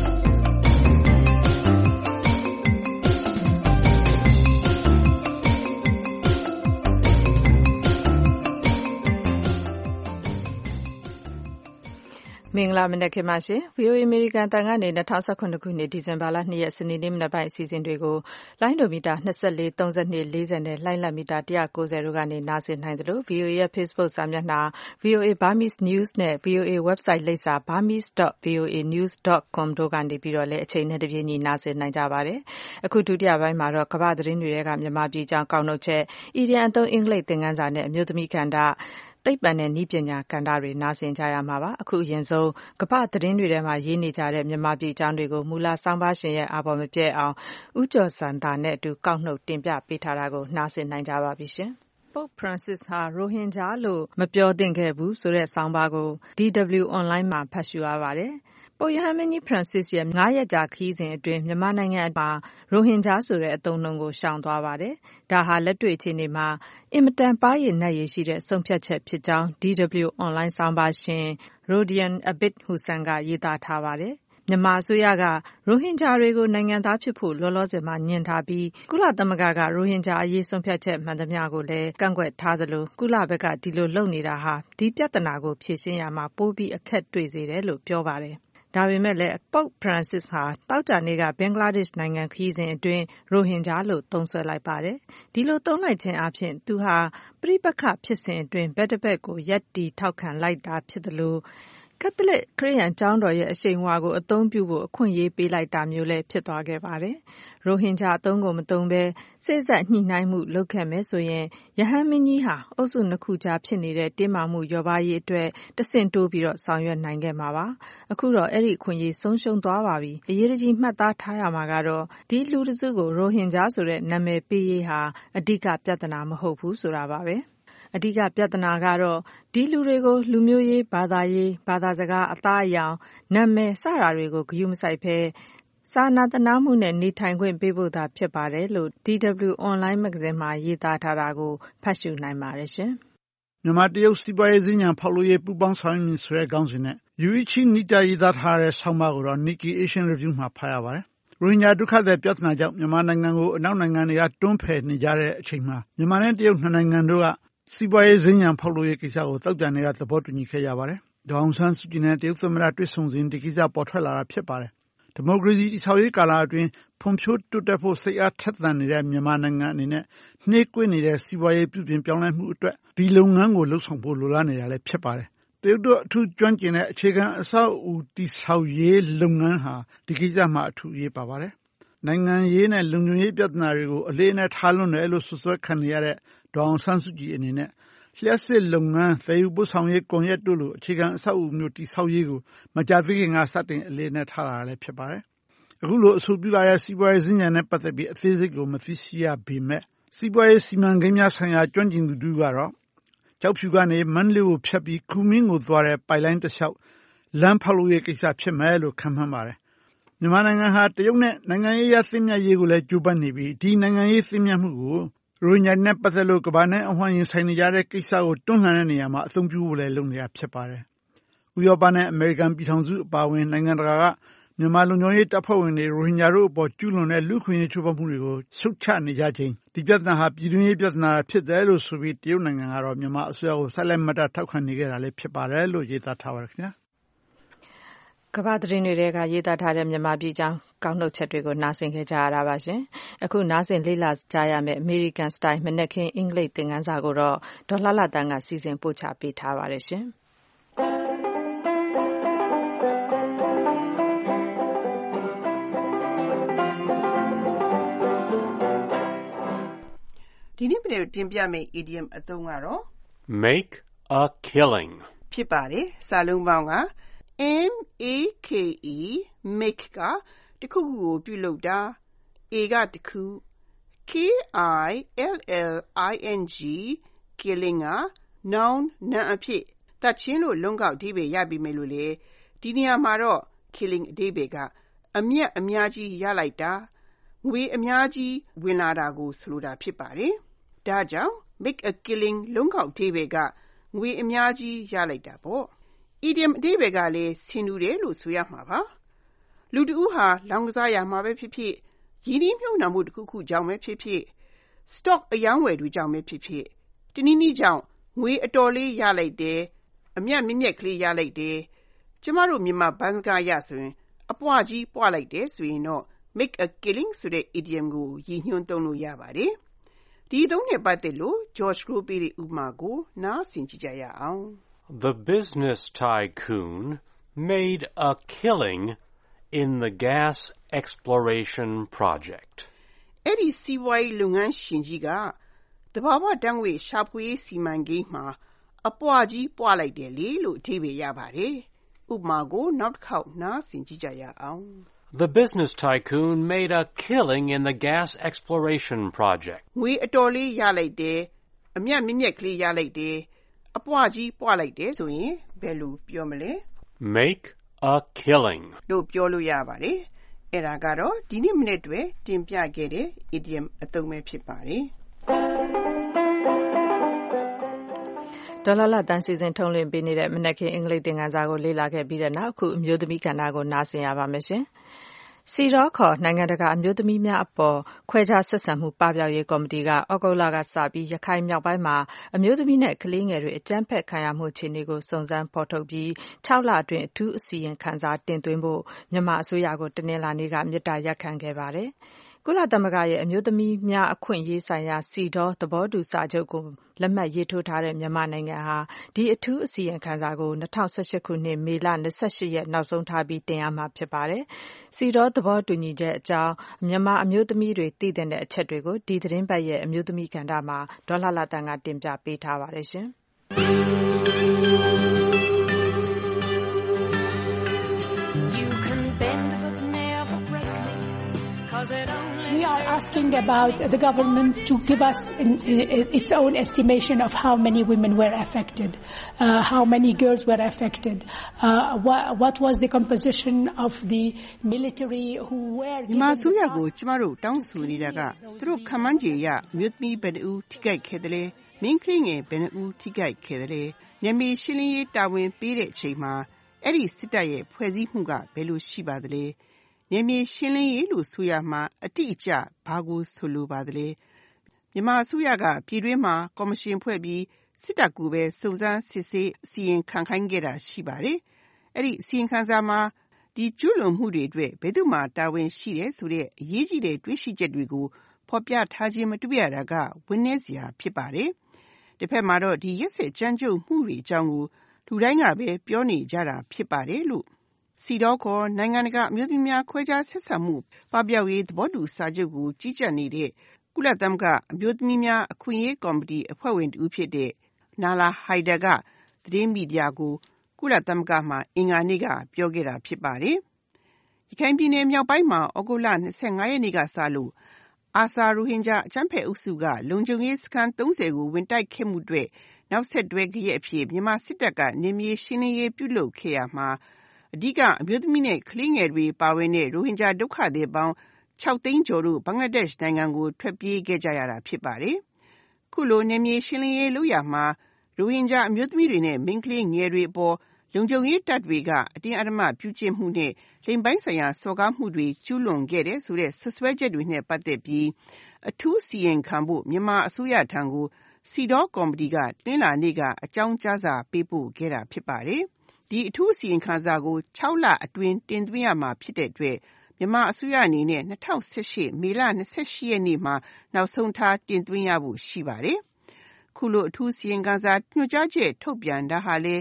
မင်္ဂလာမနက်ခင်းပါရှင် VOA American တန်ကနေ2019ခုနှစ်ဒီဇင်ဘာလ2ရက်စနေနေ့မနက်ပိုင်းအစီအစဉ်တွေကိုလိုင်းဒိုမီတာ24 32 40နဲ့လိုင်းလက်မီတာ190တို့ကနေနားဆင်နိုင်သလို VOA ရဲ့ Facebook စာမျက်နှာ VOA Burmese News နဲ့ VOA website လိပ်စာ burmese.voanews.com တို့ကနေပြီးတော့လည်းအချိန်နဲ့တပြေးညီနားဆင်နိုင်ကြပါတယ်အခုဒုတိယပိုင်းမှာတော့ကမ္ဘာသတင်းတွေကမြန်မာပြည်ကြောင်းကောက်နှုတ်ချက်အီဒီယံအသုံးအင်္ဂလိပ်သင်ခန်းစာနဲ့အမျိုးသမီးကဏ္ဍသိပ္ပံနဲ့နည်းပညာကဏ္ဍတွေနားဆင်ကြရမှာပါအခုအရင်ဆုံးကမ္ဘာသတင်းတွေထဲမှာရေးနေကြတဲ့မြန်မာပြည်အကြောင်းတွေကိုမူလဆောင်းပါးရှင်ရဲ့အာဘော်မပြည့်အောင်ဦးကျော်စံသာနဲ့အတူကောက်နှုတ်တင်ပြပေးထားတာကိုနားဆင်နိုင်ကြပါပြီရှင်Pope Francis ဟာရိုဟင်ဂျာလို့မပြောသင့်ခဲ့ဘူးဆိုတဲ့ဆောင်းပါးကို DW Online မှာဖတ်ရှုရပါတယ်ပုပ်ရဟန်းမင်းကြီး Francis ရဲ့9ရက်ကြာခရီးစဉ်အတွင်းမြန်မာနိုင်ငံမှာရိုဟင်ဂျာဆိုတဲ့အသုံးအနှုန်းကိုရှောင်သွားပါတယ်။ဒါဟာလက်တွေ့အခြေအနေမှာအင်မတန်ပါးရည်နတ်ရည်ရှိတဲ့ဆုံးဖြတ်ချက်ဖြစ်ကြောင်း DW Online ဆောင်းပါးရှင် Rodian Abid Hussain ကရေးသားထားပါတယ်။မြန်မာအစိုးရကရိုဟင်ဂျာတွေကိုနိုင်ငံသားဖြစ်ဖို့လောလောဆယ်မှာညှဉ်းထားပြီးကုလသမဂ္ဂကရိုဟင်ဂျာအရေးဆုံးဖြတ်ချက်မှန်သမျှကိုလည်းကန့်ကွက်ထားသလိုကုလဘက်ကဒီလိုလုပ်နေတာဟာဒီပြဿနာကိုဖြေရှင်းရမှာပိုပြီးအခက်တွေ့စေတယ်လို့ပြောပါတယ်ဒါပေမဲ့လည်း Pope Francis ဟာတောက်ကြနေ့ကဘင်္ဂလားဒေ့ရှ်နိုင်ငံခရီးစဉ်အတွင်းရိုဟင်ဂျာလို့သုံးစွဲလိုက်ပါတယ်။ဒီလိုသုံးလိုက်ခြင်းအပြင်သူဟာပြိပက္ခဖြစ်စဉ်အတွင်းဘက်တစ်ဖက်ကိုရပ်တည်ထောက်ခံလိုက်တာဖြစ်သလိုကက်သလစ်ခရစ်ယာန်ကျောင်းတော်ရဲ့အရှိန်အဝါကိုအသုံးပြုဖို့အခွင့်အရေးပေးလိုက်တာမျိုးလည်းဖြစ်သွားခဲ့ပါတယ်။ရိုဟင်ဂျာအသုံးကိုမသုံးဘဲစေ့စပ်ညှိနှိုင်းမှုလုပ်ခဲ့မယ်ဆိုရင်ရဟန်းမင်းကြီးဟာအုပ်စုနှစ်ခုကြားဖြစ်နေတဲ့တင်းမာမှုလျော့ပါးရေးအတွက်တဆင့်တိုးပြီးတော့ဆောင်ရွက်နိုင်ခဲ့မှာပါ။အခုတော့အဲ့ဒီအခွင့်အရေးဆုံးရှုံးသွားပါပြီ။အရေးကြီးမှတ်သားထားရမှာကတော့ဒီလူတစုကိုရိုဟင်ဂျာဆိုတဲ့နာမည်ပေးရေးဟာအဓိကပြဿနာမဟုတ်ဘူးဆိုတာပါပဲ။အဓိကပြဿနာကတော့ဒီလူတွေကိုလူမျိုးရေးဘာသာရေးဘာသာစကားအသားအရောင်နာမည်စတာတွေကိုဂရုမစိုက်ဘဲစာနာတနာမှုနဲ့နေထိုင်ခွင့်ပေးဖို့သာဖြစ်ပါတယ်လို့ DW Online မဂ္ဂဇင်းမှာရေးသားထားတာကိုဖတ်ရှုနိုင်ပါတယ်ရှင်။မြန်မာတရုတ်စီးပွားရေးစင်ညာဖောက်လို့ရေးပူပေါင်းဆောင်ရွက်မှုဆိုတဲ့ခေါင်းစဉ်နဲ့ Yuichi Nita ရေးသားထားတဲ့ဆောင်းပါးကိုတော့ Nikkei Asian Review မှာဖတ်ရပါတယ်။ရိုဟင်ဂျာဒုက္ခသည်ပြဿနာကြောင့်မြန်မာနိုင်ငံကိုအနောက်နိုင်ငံတွေကတွန်းဖယ်နေကြတဲ့အချိန်မှာမြန်မာနဲ့တရုတ်နှစ်နိုင်ငံတို့ကစီးပွားရေးစင်ညာဖောက်လို့ရေးကိစ္စကိုသောကြာနေ့ကသဘောတူညီခဲ့ကြပါတယ်။ဒေါ်အောင်ဆန်းစုကြည်နဲ့တရုတ်သမ္မတတွေ့ဆုံစဉ်ဒီကိစ္စပေါ်ထွက်လာတာဖြစ်ပါတယ်။ဒီမိုကရေစီတည်ဆောက်ရေးကာလအတွင်းဖွံ့ဖြိုးတိုးတက်ဖို့စိတ်အားထက်သန်နေတဲ့မြန်မာနိုင်ငံအနေနဲ့နှေးကွေးနေတဲ့စီးပွားရေးပြုပြင်ပြောင်းလဲမှုအတွက်ဒီလုပ်ငန်းကိုလှုပ်ဆောင်ဖို့လိုလားနေတာလည်းဖြစ်ပါတယ်။တရုတ်တို့အထူးကျွမ်းကျင်တဲ့အခြေခံအဆောက်အဦတည်ဆောက်ရေးလုပ်ငန်းဟာဒီကိစ္စမှာအထူးအရေးပါပါတယ်။နိုင်ငံရေးနဲ့လုံခြုံရေးပြဿနာတွေကိုအလေးအနက်ထားလွန်းတယ်လို့ဆွဆွဲခံနေရတဲ့ဒေါ်အောင်ဆန်းစုကြည်အနေနဲ့လျှက်စစ်လုပ်ငန်းသယ်ယူပို့ဆောင်ရေးကွန်ရက်တို့လိုအခြေခံအဆောက်အဦမျိုးတည်ဆောက်ရေးကိုမကြာသေးခင်ကစတင်အလေးအနက်ထားတာလည်းဖြစ်ပါတယ်။အခုလိုအဆိုပြုလာတဲ့စီးပွားရေးစင်ညာနဲ့ပတ်သက်ပြီးအသေးစိတ်ကိုမသိရှိရပေမဲ့စီးပွားရေးစီမံကိန်းများဆိုင်ရာကျွမ်းကျင်သူတို့ကတော့ကျောက်ဖြူကနေမန္တလေးကိုဖြတ်ပြီးကူမင်းကိုသွားတဲ့ပိုက်လိုင်းတစ်လျှောက်လမ်းဖောက်လို့ရေးကိစ္စဖြစ်မယ်လို့ခန့်မှန်းပါတယ်။မြန်မာနိုင်ငံဟာတရုတ်နဲ့နိုင်ငံရေးရသင့်မြတ်ရေးကိုလည်းကြိုးပမ်းနေပြီးဒီနိုင်ငံရေးသင့်မြတ်မှုကိုရိုဟင်ဂျာနဲ့ပတ်သက်လို့ကမ္ဘာနဲ့အဝှမ်းရင်ဆိုင်နေကြတဲ့ကိစ္စကိုတွန်းလှန်တဲ့နေရာမှာအသုံးပြုဖို့လည်းလုပ်နေတာဖြစ်ပါတယ်။ဥရောပနဲ့အမေရိကန်ပြည်ထောင်စုအပါအဝင်နိုင်ငံတကာကမြန်မာလုံခြုံရေးတပ်ဖွဲ့ဝင်တွေရိုဟင်ဂျာတို့အပေါ်ကျူးလွန်တဲ့လူ့အခွင့်အရေးချိုးဖောက်မှုတွေကိုရှုတ်ချနေကြချိန်ဒီပြဿနာဟာပြည်တွင်းရေးပြဿနာဖြစ်တယ်လို့ဆိုပြီးတရုတ်နိုင်ငံကတော့မြန်မာအစိုးရကိုဆက်လက်မတ်တပ်ထောက်ခံနေကြတာလည်းဖြစ်ပါတယ်လို့ရေးသားထားပါတယ်ခင်ဗျာ။ကမ္ဘာသတင်းတွေကရေးသားထားတဲ့မြန်မာပြည်ကြောင်းကောက်နှုတ်ချက်တွေကိုနားဆင်ခဲ့ကြရတာပါရှင်။အခုနားဆင်လေ့လာကြရမယ့် American Style မနက်ခင်းအင်္ဂလိပ်သင်ခန်းစာကိုတော့ဒေါ်လှလှတန်းကစီစဉ်ပို့ချပေးထားပါတယ်ရှင်။ဒီနေ့တင်ပြမယ့် idiom အသုံးကတော့ make a killing ဖြစ်ပါတယ်။စာလုံးပေါင်းကM-A-K-E make ကတစ်ခုခုကိုပြုလုပ်တာ A ကတစ်ခု K-I-L-L-I-N-G killing က noun နာမ်အဖြစ်သတ်ခြင်းလို့လုံးကောက်အဓိပ္ပာယ်ရပြီမယ်လို့လေဒီနေရာမှာတော့ killing အဓိပ္ပာယ်ကအမြတ်အများကြီးရလိုက်တာငွေအများကြီးဝင်လာတာကိုဆိုလိုတာဖြစ်ပါတယ်။ဒါကြောင့် make a killing လုံးကောက်အဓိပ္ပာယ်ကငွေအများကြီးရလိုက်တာပေါ့။ idiom အဓိပ္ပာယ်ကလည်းဆင်တူတယ်လို့ဆိုရမှာပါ။လူတဦးဟာလောင်းကစားရမှာပဲဖြစ်ဖြစ်ရင်းနှီးမြှုပ်နှံမှုတစ်ခုခုကြောင့်ပဲဖြစ်ဖြစ် stock အယောင်းဝယ်သူကြောင့်ပဲဖြစ်ဖြစ်တနည်းနည်းကြောင့်ငွေအတော်လေးရလိုက်တယ်အမြတ်မြင့်ကလေးရလိုက်တယ်ကျမတို့မြန်မာဘန်းစကားရဆိုရင်အပွားကြီးပွားလိုက်တယ်ဆိုရင်တော့ make a killing ဆိုတဲ့ idiom ကိုရည်ညွှန်းသုံးလို့ရပါတယ်။ဒီသုံးနဲ့ပတ်သက်လို့ George Crow ပေးတဲ့ဥပမာကိုနားဆင်ကြည့်ကြရအောင်။ The business tycoon made a killing in the gas exploration project. အဲ့ဒီစီးပွားရေးလုပ်ငန်းရှင်ကြီးကသဘာဝဓာတ်ငွေ့ရှာဖွေရေးစီမံကိန်းမှာအပွားကြီးပွားလိုက်တယ်လေလို့အဓိပ္ပာယ်ရပါတယ်။ဥပမာကိုနောက်တစ်ခေါက်နားဆင်ကြည့်ကြရအောင်။ The business tycoon made a killing in the gas exploration project. ငွေအတော်လေးရလိုက်တယ်အမြတ်မြင့်ကလေးရလိုက်တယ်အပွားကြီးပွားလိုက်တယ်ဆိုရင်ဘယ်လိုပြောမလဲ Make a killing လို့ပြောလို့ရပါတယ်။အဲ့ဒါကတော့ဒီနေ့မနေ့တွဲတင်ပြခဲ့တဲ့ idiom အသုံးပဲဖြစ်ပါတယ်။ဒေါ်လာလာတန်းစီစဉ်ထုံးလွှင့်ပေးနေတဲ့မနက်ခင်းအင်္ဂလိပ်သင်ခန်းစာကိုလေ့လာခဲ့ပြီးတဲ့နောက်အခုအမျိုးသမီးကဏ္ဍကိုနားဆင်ရပါမယ်ရှင်။စီရောခေါ်နိုင်ငံတကာအမျိုးသမီးများအပေါ်ခွဲခြားဆက်ဆံမှုပပျောက်ရေးကော်မတီကဩဂုတ်လကစပြီးရခိုင်မြောက်ပိုင်းမှာအမျိုးသမီးနဲ့ကလေးငယ်တွေအကြမ်းဖက်ခံရမှုအခြေအနေကိုစုံစမ်းဖော်ထုတ်ပြီး6လအတွင်းအထူးအစီရင်ခံစာတင်သွင်းဖို့မြန်မာအစိုးရကိုတနင်္လာနေ့ကမေတ္တာရပ်ခံခဲ့ပါတယ်။ကုလသမဂ္ဂရဲ့အမျိုးသမီးများအခွင့်အရေးဆိုင်ရာစီဒေါသဘောတူစာချုပ်ကိုလက်မှတ်ရေးထိုးထားတဲ့မြန်မာနိုင်ငံဟာဒီအထူးအစီရင်ခံစာကို2018ခုနှစ်မေလ28ရက်နောက်ဆုံးထားပြီးတင်ရမှာဖြစ်ပါတယ်။စီဒေါသဘောတူညီချက်အကြောင်းမြန်မာအမျိုးသမီးတွေသိတဲ့အချက်တွေကိုဒီသတင်းပတ်ရဲ့အမျိုးသမီးကဏ္ဍမှာဒေါ်လာလာတန်ကတင်ပြပေးထားပါတယ်ရှင်။ We are asking about the government to give us its own estimation of how many women were affected, how many girls were affected, what was the composition of the military who were given မြန်မာဆိုရကိုကျမတို့တောင်းဆိုနေတာကသူတို့ခန့်မှန်းခြေရမြို့သမီးဘယ်နှဦးထိခိုက်ခဲ့တယ်လဲမင်းကလေးငယ်ဘယ်နှဦးထိခိုက်ခဲ့တယ်လဲညမီရှင်းလင်းရေးတာဝန်ပေးတဲ့အချိန်မှာအဲ့ဒီစစ်တပ်ရဲ့ဖွဲ့စည်းမှုကဘယ်လိုရှိပါသလဲနေမြေရှင်းလင်းရေးလို့ဆိုရမှာအတိအကျဘာကိုဆိုလိုပါသလဲမြန်မာအစိုးရကပြည်တွင်းမှာကော်မရှင်ဖွဲ့ပြီးစစ်တပ်ကိုပဲစုံစမ်းစစ်ဆေးစီရင်ခံခိုင်းခဲ့တာရှိပါတယ်အဲ့ဒီစီရင်ခံစာမှာဒီကျူးလွန်မှုတွေအတွက်ဘယ်သူမှတာဝန်ရှိတယ်ဆိုတဲ့အရေးကြီးတဲ့တွေ့ရှိချက်တွေကိုဖော်ပြထားခြင်းမတွေ့ရတာကဝန်းနည်းစရာဖြစ်ပါတယ်တစ်ဖက်မှာတော့ဒီရက်စက်ကြမ်းကြုတ်မှုတွေအကြောင်းကိုလူတိုင်းကပဲပြောနေကြတာဖြစ်ပါတယ်လို့စီတော့ခေါ်နိုင်ငံတကာအမျိုးသမီးများခွဲခြားဆက်ဆံမှုပပျောက်ရေးသဘောတူစာချုပ်ကိုကြီးကြပ်နေတဲ့ကုလသမဂ္ဂအမျိုးသမီးများအခွင့်အရေးကော်မတီအဖွဲ့ဝင်တူဖြစ်တဲ့နာလာဟိုင်ဒါကသတင်းမီဒီယာကိုကုလသမဂ္ဂမှအင်္ဂါနေ့ကပြောခဲ့တာဖြစ်ပါတယ်။ရခိုင်ပြည်နယ်မြောက်ပိုင်းမှာဩဂုတ်လ25ရက်နေ့ကစလို့အာဆာရိုဟင်ဂျာအကြမ်းဖက်အုပ်စုကလုံခြုံရေးစခန်း30ကိုဝင်တိုက်ခဲ့မှုတွေနောက်ဆက်တွဲကြရဲ့အဖြစ်မြန်မာစစ်တပ်ကနေမြေရှင်းလင်းရေးပြုလုပ်ခဲ့ရမှာအဓိကအမျိုးသမီးနဲ့ကလေးငယ်တွေပါဝင်တဲ့ရိုဟင်ဂျာဒုက္ခသည်ပေါင်း6သိန်းကျော်တို့ဘင်္ဂလားဒေ့ရှ်နိုင်ငံကိုထွက်ပြေးခဲ့ကြရတာဖြစ်ပါတယ်။ခုလိုနေမြေရှင်းလင်းရေးလုပ်ရမှာရိုဟင်ဂျာအမျိုးသမီးတွေနဲ့မိန်းကလေးငယ်တွေအပေါ်လုံခြုံရေးတပ်တွေကအတင်းအဓမ္မပြုကျင့်မှုနဲ့လိင်ပိုင်းဆိုင်ရာစော်ကားမှုတွေကျူးလွန်ခဲ့တဲ့ဆိုတဲ့ဆွဆွဲချက်တွေနဲ့ပတ်သက်ပြီးအထူးစီရင်ခံဖို့မြန်မာအစိုးရထံကိုစီဒေါကော်မတီကတင်းလာနေ့ကအကြောင်းကြားစာပေးပို့ခဲ့တာဖြစ်ပါတယ်။ဒီအထူးစီရင်ခံစာကို6လအတွင်းတင်သွင်းရမှာဖြစ်တဲ့အတွက်မြန်မာအစိုးရအနေနဲ့2018မေလ28ရက်နေ့မှာနောက်ဆုံးထားတင်သွင်းရဖို့ရှိပါတယ်။ခုလိုအထူးစီရင်ခံစာညွှန်ကြားချက်ထုတ်ပြန်တာဟာလေ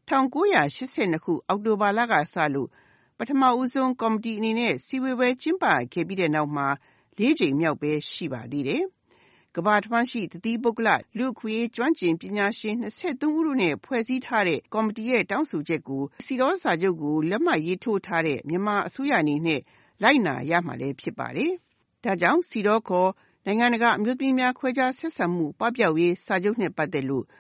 1982ခုအောက်တိုဘာလကစလို့ပထမဦးဆုံးကော်မတီအနေနဲ့စီဝေပွဲကျင်းပခဲ့ပြီးတဲ့နောက်မှာ၄ကြိမ်မြောက်ပဲရှိပါသေးတယ်။ကမ္ဘာတစ်ဝန်းရှိတသီးပုဂ္ဂလလူ့အခွင့်အရေးကျွမ်းကျင်ပညာရှင်23ဦးတို့နဲ့ဖွဲ့စည်းထားတဲ့ကော်မတီရဲ့တောင်းဆိုချက်ကိုစီဒေါစာချုပ်ကိုလက်မှတ်ရေးထိုးထားတဲ့မြန်မာအစိုးရအနေနဲ့လိုက်နာရမှာလည်းဖြစ်ပါတယ်။ဒါကြောင့်စီဒေါခေါ်နိုင်ငံတကာအမျိုးသမီးများခွဲခြားဆက်ဆံမှုပပျောက်ရေးစာချုပ်နဲ့ပတ်သက်လို့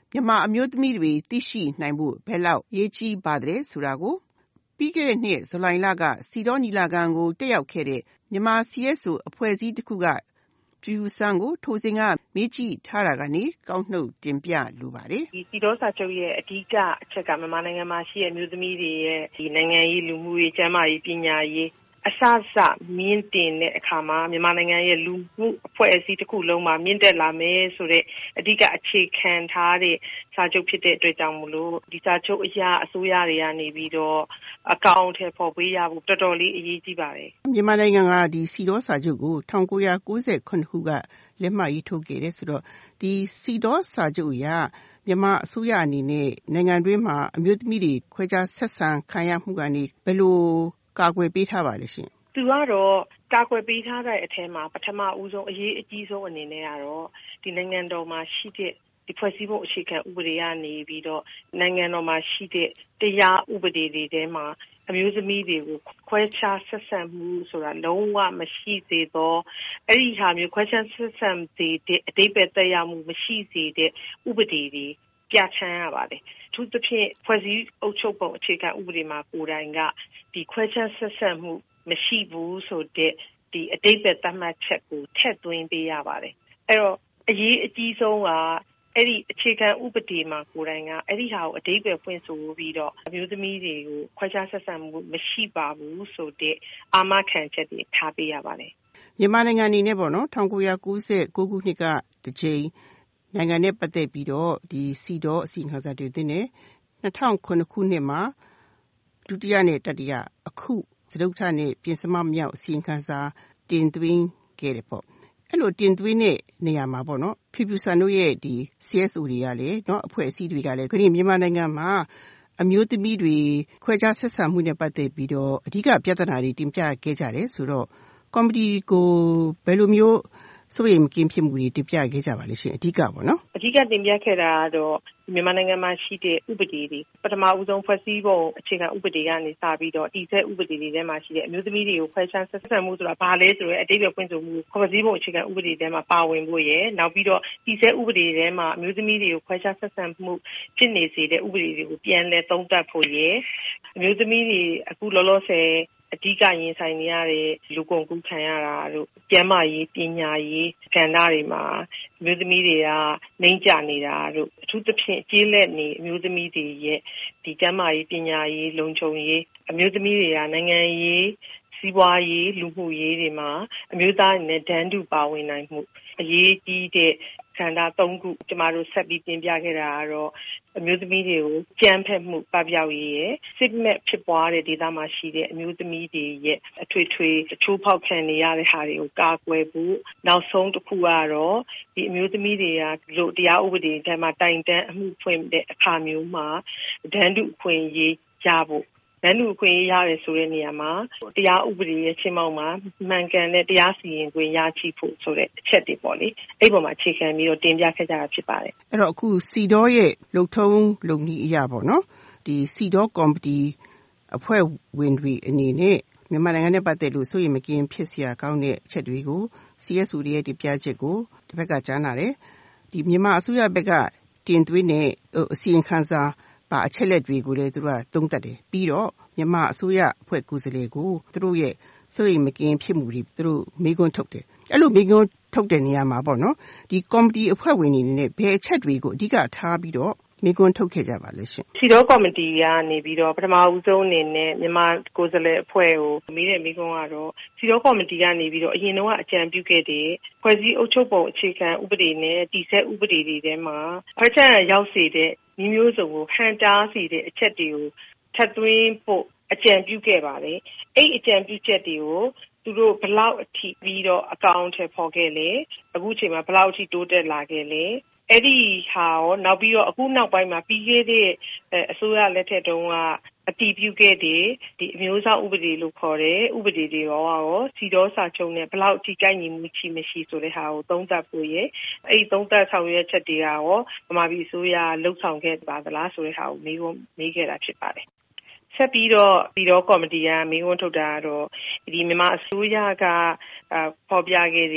မြန်မာအမျိုးသမီးတွေသိရှိနိုင်ဖို့ဘယ်လောက်ရေးကြီးပါသလဲဆိုတာကိုပြီးခဲ့တဲ့နှစ်ဇူလိုင်လကစီဒေါညီလာခံကိုတက်ရောက်ခဲ့တဲ့မြန်မာ CSO အဖွဲ့အစည်းတစ်ခုကပြူစံကိုထိုစဉ်ကမေးကြည့်ထားတာကနေကောက်နှုတ်တင်ပြလိုပါတယ်ဒီစီဒေါစာချုပ်ရဲ့အဓိကအချက်ကမြန်မာနိုင်ငံမှာရှိတဲ့မျိုးသမီးတွေရဲ့ဒီနိုင်ငံရေးလူမှုရေးကျန်းမာရေးပညာရေးအစမြင့်တင်တဲ့အခါမှာမြန်မာနိုင်ငံရဲ့လူမှုအဖွဲ့အစည်းတစ်ခုလုံးမှာမြင့်တက်လာမယ်ဆိုတဲ့အဓိကအခြေခံထားတဲ့စာချုပ်ဖြစ်တဲ့အတွက်ကြောင့်မလို့ဒီစာချုပ်အရာအစိုးရတွေကနေပြီးတော့အကောင့်ထဲပေါ်ပေးရဖို့တော်တော်လေးအရေးကြီးပါတယ်မြန်မာနိုင်ငံကဒီစီဒေါစာချုပ်ကို1998ခုကလက်မှတ်ရေးထိုးခဲ့တယ်ဆိုတော့ဒီစီဒေါစာချုပ်အရမြန်မာအစိုးရအနေနဲ့နိုင်ငံတွင်းမှာအမျိုးသမီးတွေခွဲခြားဆက်ဆံခံရမှုကနေဘယ်လိုကာကွယ်ပေးထားပါလဲရှင်သူကတော့ကာကွယ်ပေးထားတဲ့အထက်မှာပထမဦးဆုံးအရေးအကြီးဆုံးအနေနဲ့ကတော့ဒီနိုင်ငံတော်မှာရှိတဲ့ဒီဖွဲ့စည်းပုံအခြေခံဥပဒေကနေပြီးတော့နိုင်ငံတော်မှာရှိတဲ့တရားဥပဒေတွေထဲမှာအမျိုးသမီးတွေကိုခွဲခြားဆက်ဆံမှုဆိုတာလုံးဝမရှိစေတော့အဲ့ဒီဟာမျိုးခွဲခြားဆက်ဆံတဲ့အဓိပ္ပာယ်သက်ရောက်မှုမရှိစေတဲ့ဥပဒေတွေပြဋ္ဌာန်းရပါတယ်။သူသဖြင့်ဖွဲ့စည်းအုပ်ချုပ်ပုံအခြေခံဥပဒေမှာကိုယ်တိုင်ကဒီခွဲခြားဆက်ဆံမှုမရှိဘူးဆိုတဲ့ဒီအဓိပ္ပာယ်သတ်မှတ်ချက်ကိုထည့်သွင်းပေးရပါတယ်။အဲ့တော့အရေးအကြီးဆုံးကအဲ့ဒီအခြေခံဥပဒေမှာကိုယ်တိုင်ကအဲ့ဒီဟာကိုအဓိပ္ပာယ်ဖွင့်ဆိုပြီးတော့အမျိုးသမီးတွေကိုခွဲခြားဆက်ဆံမှုမရှိပါဘူးဆိုတဲ့အာမခံချက်တွေထားပေးရပါတယ်။မြန်မာနိုင်ငံအနေနဲ့ပေါ့နော်1999ခုနှစ်ကတစ်ချိန်နိုင်ငံနဲ့ပတ်သက်ပြီးတော့ဒီစီဒေါအစီအခံစာတွေတင်တယ်2009ခုနှစ်မှာဒုတိယနဲ့တတိယအခုစတုတ္ထနဲ့ပြင်စမမြောက်အစီအခံစာတင်သွင်းခဲ့တယ်ပေါ့အဲ့လိုတင်သွင်းတဲ့နေရာမှာပေါ့နော်ဖြူဖြူဆန်တို့ရဲ့ဒီ CSO တွေကလည်းเนาะအဖွဲ့အစည်းတွေကလည်းခရီးမြန်မာနိုင်ငံမှာအမျိုးသမီးတွေခွဲခြားဆက်ဆံမှုနဲ့ပတ်သက်ပြီးတော့အဓိကပြဿနာတွေတင်ပြခဲ့ကြတယ်ဆိုတော့ကော်မတီကိုဘယ်လိုမျိုးစိုးရိမ်ကင်းဖြစ်မှုတွေတင်ပြခဲ့ကြပါလိမ့်ရှင်အဓိကပေါ့နော်အဓိကတင်ပြခဲ့တာကတော့မြန်မာနိုင်ငံမှာရှိတဲ့ဥပဒေတွေပထမဦးဆုံးဖွဲ့စည်းပုံအခြေခံဥပဒေကနေစပြီးတော့တည်ဆဲဥပဒေတွေထဲမှာရှိတဲ့အမျိုးသမီးတွေကိုခွဲခြားဆက်ဆံမှုဆိုတာဘာလဲဆိုတော့အဓိပ္ပာယ်ဖွင့်ဆိုမှုဖွဲ့စည်းပုံအခြေခံဥပဒေထဲမှာပါဝင်ဖို့ရယ်နောက်ပြီးတော့တည်ဆဲဥပဒေထဲမှာအမျိုးသမီးတွေကိုခွဲခြားဆက်ဆံမှုဖြစ်နေစေတဲ့ဥပဒေတွေကိုပြန်လည်သုံးသပ်ဖို့ရယ်အမျိုးသမီးတွေအခုလောလောဆယ်အဓိကရင်ဆိုင်နေရတဲ့လူကုန်ကူးခံရတာတို့ကျန်းမာရေးပညာရေးကဏ္ဍတွေမှာအမျိုးသမီးတွေကနှိမ့်ကျနေတာတို့အထူးသဖြင့်ကျေးလက်နေအမျိုးသမီးတွေရဲ့ဒီကျန်းမာရေးပညာရေးလုံခြုံရေးအမျိုးသမီးတွေကနိုင်ငံရေးစီးပွားရေးလူမှုရေးတွေမှာအမျိုးသားတွေနဲ့တန်းတူပါဝင်နိုင်မှုအရေးကြီးတဲ့ခန္ဓာ၃ခုကျမတို့ဆက်ပြီးပြင်ပြခဲ့တာကတော့အမျိုးသမီးတွေကိုကြမ်းဖက်မှုပပျောက်ရေးရဲ့စစ်မဲ့ဖြစ်ပွားတဲ့ဒေသမှာရှိတဲ့အမျိုးသမီးတွေရဲ့အထွေထွေအချိုးဖောက်ခံနေရတဲ့ဟာတွေကိုကာကွယ်ဖို့နောက်ဆုံးတစ်ခုကတော့ဒီအမျိုးသမီးတွေကလို့တရားဥပဒေထဲမှာတိုင်တန်းအမှုဖွင့်တဲ့အခါမျိုးမှာဒဏ်တူအခွင့်အရေးရဖို့ဒဏ်တူအခွင့်အရေးရတယ်ဆိုတဲ့နေရာမှာတရားဥပဒေရဲ့ရှင်းမောက်မှာမှန်ကန်တဲ့တရားစီရင်ခွင့်ရရှိဖို့ဆိုတဲ့အချက်တွေပေါ့လေအဲ့ပေါ်မှာအခြေခံပြီးတော့တင်ပြခဲ့ကြတာဖြစ်ပါတယ်အဲ့တော့အခုစီဒေါရဲ့လုံထုံးလုံနည်းအရာပေါ့နော်ဒီစီဒေါကော်မတီအဖွဲ့ဝင်တွေအနေနဲ့မြန်မာနိုင်ငံနဲ့ပတ်သက်လို့စိုးရိမ်မကင်းဖြစ်စရာကောင်းတဲ့အချက်တွေကို CSO ရဲ့တင်ပြချက်ကိုတစ်ဖက်ကကြားနာတယ်ဒီမြန်မာအစိုးရဘက်ကတင်သွင်းတဲ့အစီအခံစာပါအချက်လက်တွေကိုလည်းသူတို့ကသုံးသပ်တယ်ပြီးတော့မြန်မာအစိုးရအဖွဲ့ကိုယ်စားလှယ်ကိုသူတို့ရဲ့စိုးရိမ်မကင်းဖြစ်မှုတွေသူတို့မေးခွန်းထုတ်တယ်အဲ့လိုမေးခွန်းထုတ်တဲ့နေရာမှာပေါ့နော်ဒီကော်မတီအဖွဲ့ဝင်တွေနဲ့ဘယ်အချက်တွေကိုအဓိကထားပြီးတော့မေးခွန်းထုတ်ခဲ့ကြပါလဲရှင်စီဒေါကော်မတီကနေပြီးတော့ပထမဦးဆုံးအနေနဲ့မြန်မာကိုယ်စားလှယ်အဖွဲ့ကိုမေးတဲ့မေးခွန်းကတော့စီဒေါကော်မတီကနေပြီးတော့အရင်တော့အကြံပြုခဲ့တဲ့ဖွဲ့စည်းအုပ်ချုပ်ပုံအခြေခံဥပဒေနဲ့တည်ဆဲဥပဒေတွေထဲမှာခွဲခြားရောက်စေတဲ့မျိုးစုံကိုဟန်တားစေတဲ့အချက်တွေကိုထပ်သွင်းဖို့အကြံပြုခဲ့ပါတယ်အဲ့အကြံပြုချက်တွေကိုသူတို့ဘလောက်အထိပြီးတော့အကောင့်ထဲပေါ်ခဲ့လဲအခုချိန်မှာဘလောက်အထိတိုးတက်လာခဲ့လဲအဲ့ဒီဟာရောနောက်ပြီးတော့အခုနောက်ပိုင်းမှာပြီးခဲ့တဲ့အစိုးရလက်ထက်တုန်းကအတည်ပြုခဲ့တဲ့ဒီအမျိုးအစားဥပဒေလို့ခေါ်တဲ့ဥပဒေတွေရောစီဒေါစာချုပ်နဲ့ဘလောက်အထိကိုက်ညီမှုရှိမရှိဆိုတဲ့ဟာကိုသုံးသပ်ဖို့ရယ်အဲ့ဒီသုံးသပ်ဆောင်ရွက်ချက်တွေကရောဗမာပြည်အစိုးရလှုပ်ဆောင်ခဲ့ပါသလားဆိုတဲ့ဟာကိုမေးခဲ့တာဖြစ်ပါတယ်ဆက်ပြီးတော့စီဒေါကော်မတီကမေးခွန်းထုတ်တာကတော့ဒီမြန်မာအစိုးရကဖော်ပြခဲ့တဲ့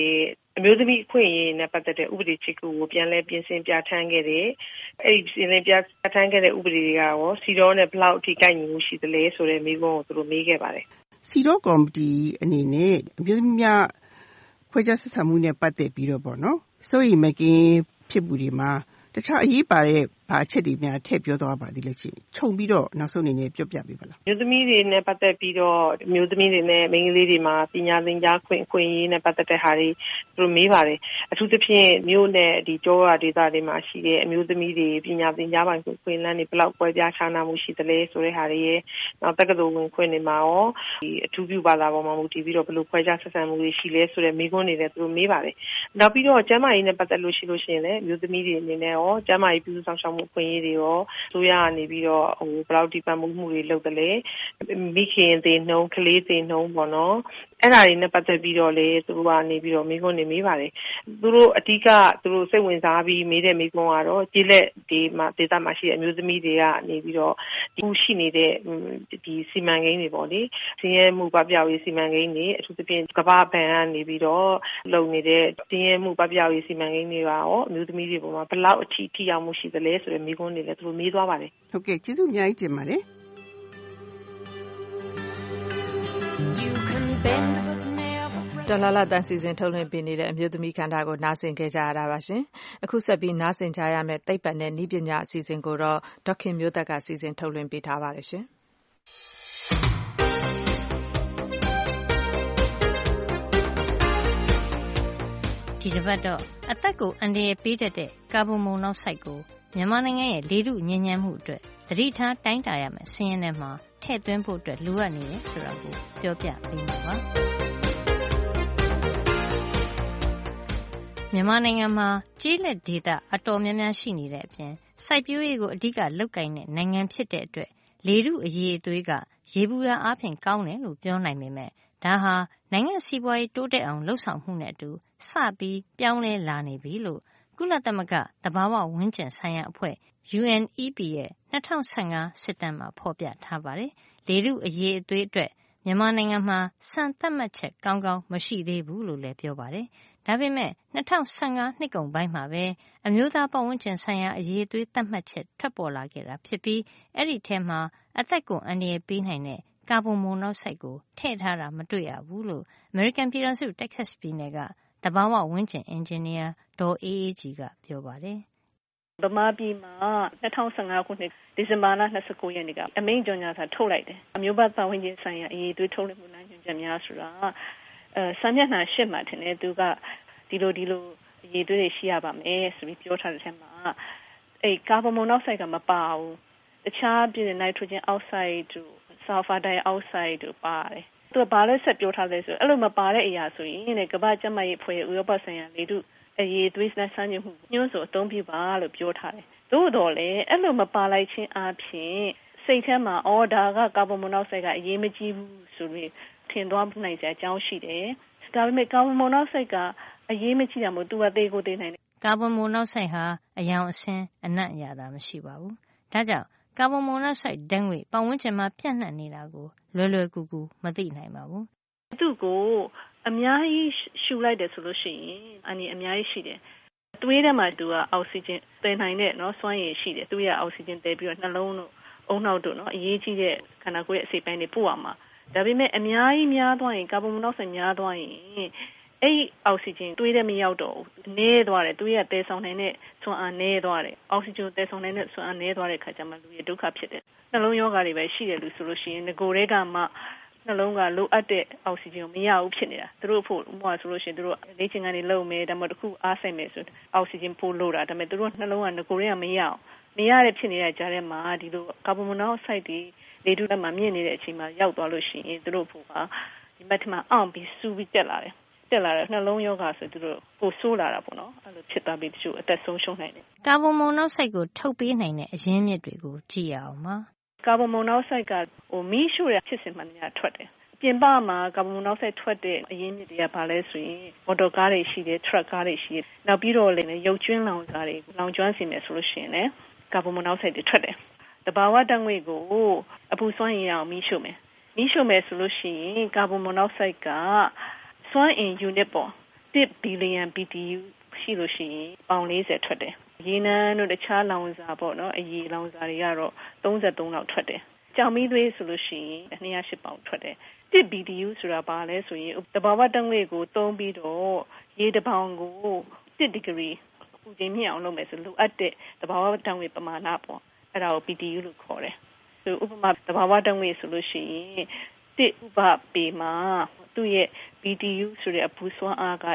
အမျိုးသမီးအခွင့်အရေးနဲ့ပတ်သက်တဲ့ဥပဒေချစ်ကိုပြန်လဲပြင်ဆင်ပြဋ္ဌာန်းခဲ့တယ်။အဲ့ဒီပြင်ဆင်ပြဋ္ဌာန်းခဲ့တဲ့ဥပဒေတွေကရောစီတော့နဲ့ဘလောက်အထိကိုက်ညီမှုရှိသလဲဆိုတဲ့မေးခွန်းကိုသူတို့မေးခဲ့ပါတယ်။စီတော့ကော်မတီအနေနဲ့အမျိုးသမီးများခွဲခြားဆက်ဆံမှုနဲ့ပတ်သက်ပြီးတော့ပေါ့နော်စိုးရိမ်မကင်းဖြစ်မှုတွေမှာတခြားအရေးပါတဲ့ဘာအချက်တွေများထည့်ပြောသွားပါသေးလဲချင်းခြုံပြီးတော့နောက်ဆုံးအနေနဲ့ပြောပြပေးပါလားမျိုးသမီးတွေနဲ့ပတ်သက်ပြီးတော့မျိုးသမီးတွေနဲ့မိန်းကလေးတွေမှာပညာသင်ကြားခွင့်အခွင့်အရေးနဲ့ပတ်သက်တဲ့ဟာတွေသူတို့မေးပါတယ်အထူးသဖြင့်မြို့နဲ့ဒီကျောရဒေသတွေမှာရှိတဲ့အမျိုးသမီးတွေပညာသင်ကြားပိုင်ခွင့်အလန်းတွေဘယ်လောက်ကွဲပြားခြားနားမှုရှိသလဲဆိုတဲ့ဟာတွေရဲ့နောက်တက္ကသိုလ်ဝင်ခွင့်တွေမှာရောဒီအထူးပြုဘာသာပေါ်မှာမူတည်ပြီးတော့ဘယ်လိုခွဲခြားဆက်ဆံမှုတွေရှိလဲဆိုတဲ့မေးခွန်းတွေလည်းသူတို့မေးပါတယ်နောက်ပြီးတော့ကျန်းမာရေးနဲ့ပတ်သက်လို့ရှိရင်လည်းမျိုးသမီးတွေအနေနဲ့ရောကျန်းမာရေးပြုစုဆောင်ရှောက်မှုအခွင့်အရေးတွေရောဆိုရကနေပြီးတော့ဘယ်လောက်ဒီပံ့ပိုးမှုတွေလုပ်တယ်လဲမိခင်သေးနှုံးကလေးသေးနှုံးပေါ့နော်အဲ့ဒါတွေနဲ့ပတ်သက်ပြီးတော့လေသူတို့ကနေပြီးတော့မိခွန်းနေမေးပါတယ်သူတို့အဓိကသူတို့စိတ်ဝင်စားပြီးမေးတဲ့မိခွန်းကတော့ကျေးလက်ဒီမှာဒေသမှာရှိတဲ့အမျိုးသမီးတွေကနေပြီးတော့ဒီရှိနေတဲ့ဒီစီမံကိန်းတွေပေါ့လေစင်းရဲမှုပပျောက်ရေးစီမံကိန်းတွေအထူးသဖြင့်ကမ္ဘာဘဏ်ကနေပြီးတော့လုပ်နေတဲ့စင်းရဲမှုပပျောက်ရေးစီမံကိန်းတွေရောအမျိုးသမီးတွေပေါ်မှာဘယ်လောက်အထိရောက်မှုရှိသလဲဆိုတဲ့မိခွန်းတွေလည်းသူတို့မေးသွားပါတယ်ဟုတ်ကဲ့ကျေးဇူးအများကြီးတင်ပါတယ်ဒေါ်လာလာတန်စီစဉ်ထုတ်လွှင့်ပေးနေတဲ့အမျိုးသမီးခန္ဓာကိုနားဆင်ခဲ့ကြရတာပါရှင်အခုဆက်ပြီးနားဆင်ကြရမယ့်သိပ္ပံနဲ့နည်းပညာအစီအစဉ်ကိုတော့ဒေါခင်မျိုးသက်ကစီစဉ်ထုတ်လွှင့်ပေးထားပါတယ်ရှင်ဒီတစ်ပတ်တော့အသက်ကိုအန္တရာယ်ပေးတတ်တဲ့ကာဗွန်မိုနောက်ဆိုက်ကိုမြန်မာနိုင်ငံရဲ့လေထုညစ်ညမ်းမှုအတွက်သတိထားတိုင်းတာရမယ်စီးရင်ထဲမှာထည့်သွင်းဖို့အတွက်လိုအပ်နေတယ်ဆိုတာကိုပြောပြပေးမှာပါမြန်မာနိုင်ငံမှာကျေးလက်ဒေသအတော်များများရှိနေတဲ့အပြင်စိုက်ပျိုးရေးကိုအဓိကလုပ်ကိုင်တဲ့နိုင်ငံဖြစ်တဲ့အတွက်လေထုအရည်အသွေးကရေဘူးရအားဖြင့်ကောင်းတယ်လို့ပြောနိုင်ပေမဲ့ဒါဟာနိုင်ငံစီးပွားရေးတိုးတက်အောင်လှုပ်ဆောင်မှုနဲ့အတူစပြီးပြောင်းလဲလာနေပြီလို့ကုလသမဂ္ဂသဘာဝဝန်းကျင်ဆိုင်ရာအဖွဲ့ UNEP ရဲ့2015စစ်တမ်းမှာဖော်ပြထားပါတယ်။လေထုအရည်အသွေးအတွက်မြန်မာနိုင်ငံမှာစံသတ်မှတ်ချက်ကောင်းကောင်းမရှိသေးဘူးလို့လည်းပြောပါတယ်။ဒါပေမဲ့2015နှစ်ကုန်ပိုင်းမှာပဲအမျိုးသားပတ်ဝန်းကျင်ဆိုင်ရာအရည်အသွေးသတ်မှတ်ချက်ထွက်ပေါ်လာခဲ့တာဖြစ်ပြီးအဲ့ဒီထဲမှာအသက်ကိုအန္တရာယ်ပေးနိုင်တဲ့ကာဗွန်မိုနောက်ဆိုက်ကိုထည့်ထားတာမတွေ့ရဘူးလို့အမေရိကန်ပြည်ထောင်စုတက္ကဆက်ပြည်နယ်ကသဘာဝဝန်းကျင်အင်ဂျင်နီယာဒေါ်အေးအေးကြီးကပြောပါတယ်ဗမာပြည်မှာ2015ခုနှစ်ဒီဇင်ဘာလ29ရက်နေ့ကအမိန့်ကြေညာစာထုတ်လိုက်တယ်အမျိုးသားပတ်ဝန်းကျင်ဆိုင်ရာအရေးအသွေးထုတ်လွှင့်မှုနိုင်ညွှန်ချက်များဆိုတာစာမျက်နှာ8မှာထင်တယ်သူကဒီလိုအရေးအသွေးတွေရှိရပါမယ်ဆိုပြီးပြောထားတဲ့အချက်မှာအဲ့ကာဗွန်မိုနောက်ဆိုက်ကမပါဘူးတခြားပြည်နိုက်ထရိုဂျင်အောက်ဆိုက်တို့ဆာလ်ဖာဒိုင်အောက်ဆိုက်တို့ပါတယ်သူကဘာလို့ဆက်ပြောထားလဲဆိုအဲ့လိုမပါတဲ့အရာဆိုရင်ကမ္ဘာ့ကျန်းမာရေးအဖွဲ့ရဲ့ဥရောပဆိုင်ရာလေထုအရေးသွေးစမ်းညွှန်မှုညွှန်းဆိုအသုံးပြုပါလို့ပြောထားတယ်။သို့တော်လည်းအဲ့လိုမပါလိုက်ခြင်းအပြင်စိတ်ထဲမှာဒါကကာဗွန်မိုနောက်ဆိုက်ကအရေးမကြီးဘူးဆိုပြီးထင်သွားနိုင်စရာအကြောင်းရှိတယ်။ဒါပေမဲ့ကာဗွန်မိုနောက်ဆိုက်ကအရေးမကြီးတာမို့သူကသေကိုသေနိုင်တယ်။ကာဗွန်မိုနောက်ဆိုက်ဟာအယောင်အဆင်းအနံ့အရသာမရှိပါဘူး။ဒါကြောင့်ကာဗွန်မိုနောက်ဆိုက်ဓာတ်ငွေ့ပတ်ဝန်းကျင်မှာပြန့်နှံ့နေတာကိုလွယ်လွယ်ကူကူမသိနိုင်ပါဘူး။သူ့ကိုအများကြီးရှူလိုက်တယ်ဆိုလို့ရှိရင်အများကြီးရှိတယ်။သွေးထဲမှာသူကအောက်ဆီဂျင်သယ်နိုင်တဲ့စွမ်းရည်ရှိတယ်။သူရဲ့အောက်ဆီဂျင်သယ်ပြီးတော့နှလုံးတို့အုံနောက်တို့အရေးကြီးတဲ့ခန္ဓာကိုယ်ရဲ့အစိတ်ပိုင်းတွေပို့ရမှာ။ဒါပေမဲ့အများကြီးများသွားရင်ကာဗွန်မိုနောက်ဆိုက်များသွားရင်အဲ့အောက်ဆီဂျင်သွေးထဲမရောက်တော့ဘူး။နည်းသွားတယ်။သွေးကသယ်ဆောင်နိုင်တဲ့စွမ်းအားနည်းသွားတယ်။အောက်ဆီဂျင်သယ်ဆောင်နိုင်တဲ့စွမ်းအားနည်းသွားတဲ့ခါကျမှလူရဲ့ဒုက္ခဖြစ်တယ်။နှလုံးရောဂါတွေပဲရှိတယ်လို့ဆိုလို့ရှိရင်ငကိုယ်တွေကမှနှလုံးကလိုအပ်တဲ့အောက်ဆီဂျင်ကိုမရဘူးဖြစ်နေတာသူတို့ဖို့ဆိုလို့ရှိရင်သူတို့လေ့ကျင့်ခန်းတွေလုပ်မယ်ဒါမှမဟုတ်တစ်ခုအားဆိုင်မယ်ဆိုအောက်ဆီဂျင်ပို့လို့တာဒါပေမဲ့သူတို့နှလုံးကငကိုယ်တွေကမရအောင်မရတဲ့ဖြစ်နေတဲ့ကြားထဲမှာဒီလိုကာဗွန်မိုနောက်ဆိုက်တွေလေထုထဲမှာမြင့်နေတဲ့အချိန်မှာရောက်သွားလို့ရှိရင်သူတို့ဖို့ကဒီဘက်မှာအောင်ပြီးစူးပြီးတက်လာတယ်နှလုံးရောဂါဆိုသူတို့ပိုဆိုးလာတာပေါ့နော်အဲ့လိုဖြစ်သွားပြီးတချို့အသက်ဆုံးရှုံးနိုင်တယ်ကာဗွန်မိုနောက်ဆိုက်ကိုထုတ်ပေးနိုင်တဲ့အရင်းမြစ်တွေကိုကြည့်ရအောင်ပါကာဗွန်မိုနောက်ဆိုက်ကမီးရှို့တဲ့ဖြစ်စဉ်မှန်များထွက်တယ်ပြင်ပမှာကာဗွန်မိုနောက်ဆိုက်ထွက်တဲ့အရင်းမြစ်တွေကဘာလဲဆိုရင်မော်တော်ကားတွေရှိတယ်ထရပ်ကားတွေရှိတယ်နောက်ပြီးတော့လည်းရုပ်ကျွန်းလောင်စာတွေလောင်ကျွမ်းစေမယ်ဆိုလို့ရှိရင်လည်းကာဗွန်မိုနောက်ဆိုက်တွေထွက်တယ်တဘာဝဓာတ်ငွေ့ကိုအပူစွမ်းအင်အောင်မီးရှို့မယ်ဆိုလို့ရှိရင်ကာဗွန်မိုနောက်ဆိုက်ကစွမ်းအင် unit ပေါ့ 1 billion BTU ရှိလို့ရှိရင်ပေါင်40ထွက်တယ်ရေနံတို့တခြားလောင်စာပေါ့နော်အရေလောင်စာတွေကတော့33လောက်ထွက်တယ်ကြောင်မီးသွေးဆိုလို့ရှိရင်208ပေါင်ထွက်တယ်1 BTU ဆိုတာဘာလဲဆိုရင်တဘာဝဓာတ်ငွေ့ကိုသုံးပြီးတော့ရေတစ်ပေါင်ကို1 degree ပူချိန်မြင့်အောင်လုပ်မယ်ဆိုလိုအပ်တဲ့တဘာဝဓာတ်ငွေ့ပမာဏပေါ့အဲ့ဒါကို BTU လို့ခေါ်တယ်ဆိုဥပမာတဘာဝဓာတ်ငွေ့ဆိုလို့ရှိရင်1ဥပပေမှာသူ့ရဲ့ BTU ဆိုတဲ့အပူစွမ်းအားက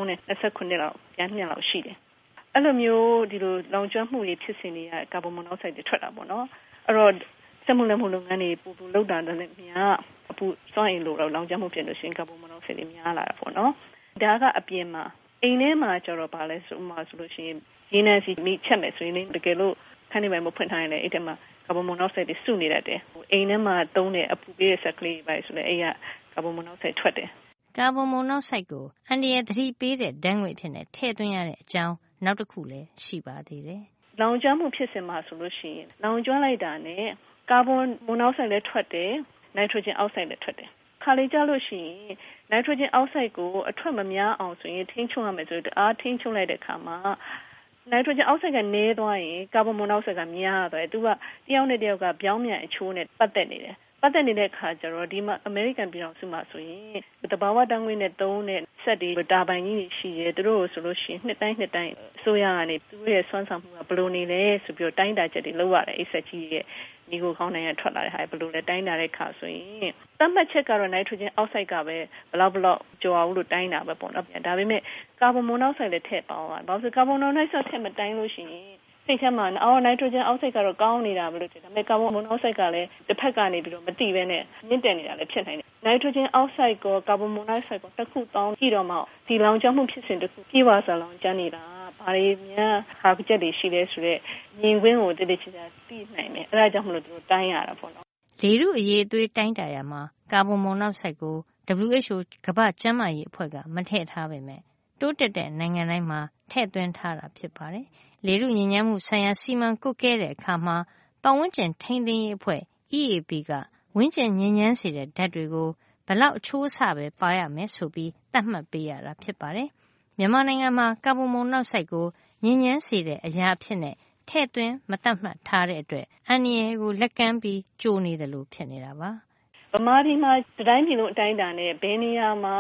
1029လောက်ပြန်2လောက်ရှိတယ်အဲ့လိုမျိုးဒီလိုလောင်ကျွမ်းမှုတွေဖြစ်စဉ်တွေကကာဗွန်မိုနိုက်ဆိုက်တွေထွက်တာပေါ့နော်အဲ့တော့စက်မှုလက်မှုလုပ်ငန်းတွေပူလောက်တာလည်းများအပူစွမ်းအင်လိုတော့လောင်ကျွမ်းမှုဖြစ်လို့ရှိရင်ကာဗွန်မိုနိုက်ဆိုက်တွေများလာတာပေါ့နော်ဒါကအပြင်မှာအိမ်ထဲမှာကျတော့ဗာလဲဆိုမှဆိုလို့ရှိရင်ရေနံစီမိချက်မယ်ဆိုရင်တကယ်လို့ခန်းနေပိုင်းမဖွင့်ထားရင်လည်းအဲ့ထဲမှာကာဗွန်မိုနိုက်ဆိုက်တွေစုနေတတ်တယ်အိမ်ထဲမှာသုံးတဲ့အပူပေးတဲ့ဆက်ကလေးပဲဆိုလည်းအဲ့ကကာဗွန်မိုနိုက်ဆိုက်ထွက်တယ်ကာဗွန်မိုနိုက်ဆိုက်ကိုအန္တရာယ်သတိပေးတဲ့ဓာတ်ငွေ့ဖြစ်နေထည့်သွင်းရတဲ့အကြောင်းနောက်တစ်ခုလည်းရှိပါသေးတယ်။လောင်ကျွမ်းမှုဖြစ်စဉ်မှာဆိုလို့ရှိရင်လောင်ကျွမ်းလိုက်တာနဲ့ကာဗွန်မိုနိုက်ဆိုက်လည်းထွက်တယ်၊နိုက်ထရိုဂျင်အောက်ဆိုက်လည်းထွက်တယ်။ခါလေးကြလို့ရှိရင်နိုက်ထရိုဂျင်အောက်ဆိုက်ကိုအထွက်မများအောင်ဆိုရင်ထိန်းချုပ်ရမယ်ဆိုတော့အားထိန်းချုပ်လိုက်တဲ့အခါမှာနိုက်ထရိုဂျင်အောက်ဆိုက်ကနည်းသွားရင်ကာဗွန်မိုနိုက်ဆိုက်ကများသွားတယ်။သူကတယောက်နဲ့တယောက်ကပြောင်းပြန်အချိုးနဲ့ပတ်သက်နေတယ်။ပတ်သက်နေတဲ့အခါကျတော့ဒီမှာအမေရိကန်ပြည်ထောင်စုမှာဆိုရင်တဘာဝဓာတ်ငွေ့နဲ့သုံးတဲ့ဆက်တွေတာဘိုင်ကြီးတွေရှိတယ်သူတို့ဆိုလို့ရှိရင်နှစ်တိုင်းအစိုးရကနေသူတို့ရဲ့စွမ်းဆောင်မှုကဘယ်လိုနေလဲဆိုပြီးတော့တိုင်းတာချက်တွေလုပ်ရတယ်အဲ့ဆက်ကြီးရဲ့ဒီကိုခေါင်းနိုင်ရထွက်လာတဲ့ဟာဘယ်လိုလဲတိုင်းတာတဲ့အခါဆိုရင်သတ်မှတ်ချက်ကတော့နိုက်ထရိုဂျင်အောက်ဆိုက်ကပဲဘလောက်ကျော်အောင်လို့တိုင်းတာပဲပေါ့နော်ဒါပေမဲ့ကာဗွန်မိုနိုက်ဆိုက်လည်းထည့်ပေါင်းတာဘာလို့ကာဗွန်မိုနိုက်ဆိုက်ထည့်မတိုင်းလို့ရှိရင်စိတ်ထဲမှာနိုက်ထရိုဂျင်အောက်ဆိုက်ကတော့ကောင်းနေတာပဲလို့ထင်တယ်ဒါပေမဲ့ကာဗွန်မိုနိုက်ဆိုက်ကလည်းတစ်ဖက်ကနေပြီးတော့မတိပဲနဲ့မြင့်တက်နေတာလည်းဖြစ်နိုင်တယ်နိုက်ထရိုဂျင်အောက်ဆိုက်ကကာဗွန်မိုနိုက်ဆိုက်ကတစ်ခုတောင်းကြည့်တော့မှဒီလောင်ကျွမ်းမှုဖြစ်စဉ်တစ်ခုပြေဝါစားလောင်ကျွမ်းနေတာဘာတွေများဟာချက်တွေရှိလဲဆိုတော့မြင်ကွင်းကိုတည်တည်ချာချာသိနိုင်တယ်အဲ့ဒါကြောင့်မလို့တို့တိုင်းရတာပေါ့နော်လေထုအရေးအသွေးတိုင်းတာရမှာကာဗွန်မိုနိုက်ဆိုက်ကို WHO ကမ္ဘာ့ကျန်းမာရေးအဖွဲ့ကမထည့်ထားပေမဲ့တိုးတက်တဲ့နိုင်ငံတိုင်းမှာထည့်သွင်းထားတာဖြစ်ပါတယ်လေထုညစ်ညမ်းမှုဆိုင်ရာစီမံကွပ်ကဲတဲ့အခါမှာပတ်ဝန်းကျင်ထိန်းသိမ်းရေးအဖွဲ့ EAP ကဝန်းကျင်ညစ်ညမ်းစေတဲ့ဓာတ်တွေကိုဘလောက်အချိုးအဆပဲပါရမယ်ဆိုပြီးသတ်မှတ်ပေးရတာဖြစ်ပါတယ်မြန်မာနိုင်ငံမှာကာဗွန်မိုနိုက်ဆိုက်ကိုညစ်ညမ်းစေတဲ့အရာအဖြစ်နဲ့ထည့်သွင်းမသတ်မှတ်ထားတဲ့အတွက်အန္တရာယ်ကိုလက်ကမ်းပြီးကြိုနေတယ်လို့ဖြစ်နေတာပါဗမာပြည်မှာတိုင်းပြည်လုံးအတိုင်းအတာနဲ့ဘယ်နေရာမှာ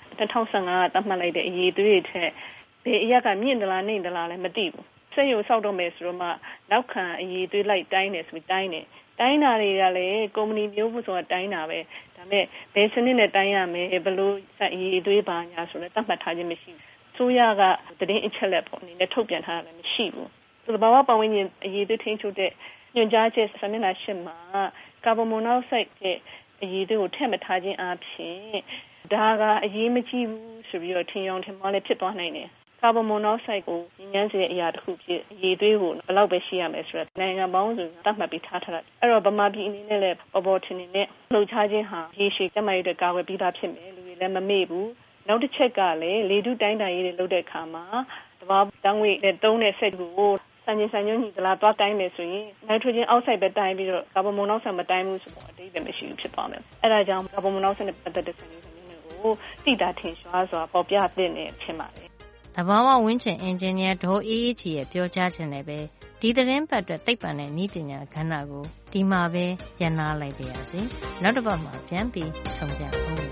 2015ကသတ်မှတ်လိုက်တဲ့အရေးသွေးတွေထက်ဘယ်အရက်ကမြင့်သလားနှိမ့်သလားလည်းမသိဘူးစိတ်ကိုစောက်တော့မယ်ဆိုတော့မှနောက်ခံအရေးသွေးလိုက်တိုင်းတယ်ဆိုပြီးတိုင်းတယ်တိုင်းတာတွေကလည်းကုမ္ပဏီမျိုးဖို့ဆိုတာတိုင်းတာပဲဒါပေမဲ့ဘယ်စနစ်နဲ့တိုင်းရမယ်ဘယ်လိုအရေးသွေးပါညာဆိုလည်းသတ်မှတ်ထားခြင်းမရှိဘူးဆိုရကသတင်းအချက်လက်ပေါ့အနေနဲ့ထုတ်ပြန်ထားတာလည်းမရှိဘူးဆိုတော့ဘာမှပတ်ဝန်းကျင်အရေးသွေးထိန်းချုပ်တဲ့ညွှန်ကြားချက်စာမျက်နှာ8မှာကာဗွန်မိုနိုက်ဆိုက်ရဲ့အရေးသွေးကိုထည့်မထားခြင်းအပြင်ဒါကအရေးမကြီးဘူးဆိုပြီးတော့ထင်ရောင်ထင်မှားလည်းဖြစ်သွားနိုင်တယ်ကာဗွန်မိုနိုက်ဆိုက်ကိုညဉ့်စေတဲ့အရာတစ်ခုဖြစ်အရေးသွေးကိုဘယ်လောက်ပဲရှိရမယ်ဆိုတော့နိုင်ငံပေါင်းစုံသတ်မှတ်ပြီးထားတာအဲ့တော့ဗမာပြည်အနေနဲ့လည်းပေါ်ထင်နေတဲ့လှုပ်ရှားခြင်းဟာရေရှည်ကျန်းမာရေးအတွက်ကာကွယ်ပြီးသားဖြစ်မယ်လူတွေလည်းမမေ့ဘူးနောက်တစ်ချက်ကလည်းလေထုတိုင်းတာရေးတွေလုပ်တဲ့အခါမှာတဘာဓာတ်ငွေ့နဲ့သုံးတဲ့စက်ကိုစံချိန်စံညွှန်းညီသလားသွားတိုင်းမယ်ဆိုရင်နိုက်ထရိုဂျင်အောက်ဆိုက်ပဲတိုင်းပြီးတော့ကာဗွန်မိုနိုက်ဆိုက်မတိုင်းဘူးဆိုတော့အတိတ်ပဲမရှိဘူးဖြစ်သွားမယ်အဲ့ဒါကြောင့်ကာဗွန်မိုနိုက်ဆိုက်နဲ့ပတ်သက်တဲ့စံချိန်စံညွှန်းတွေကိုသိတာထင်ရှားစွာပေါ်ပြသင့်တယ်ဖြစ်ပါတယ်သဘာဝဝန်းကျင်အင်ဂျင်နီယာဒေါ်အေးအေးချီရဲ့ပြောကြားခြင်းနဲ့ပဲဒီသတင်းပတ်အတွက်သိပ္ပံနဲ့နည်းပညာကဏ္ဍကိုဒီမှာပဲရပ်နားလိုက်ပါရစေ။နောက်တစ်ပတ်မှာပြန်ပြီးဆုံကြအောင်လို့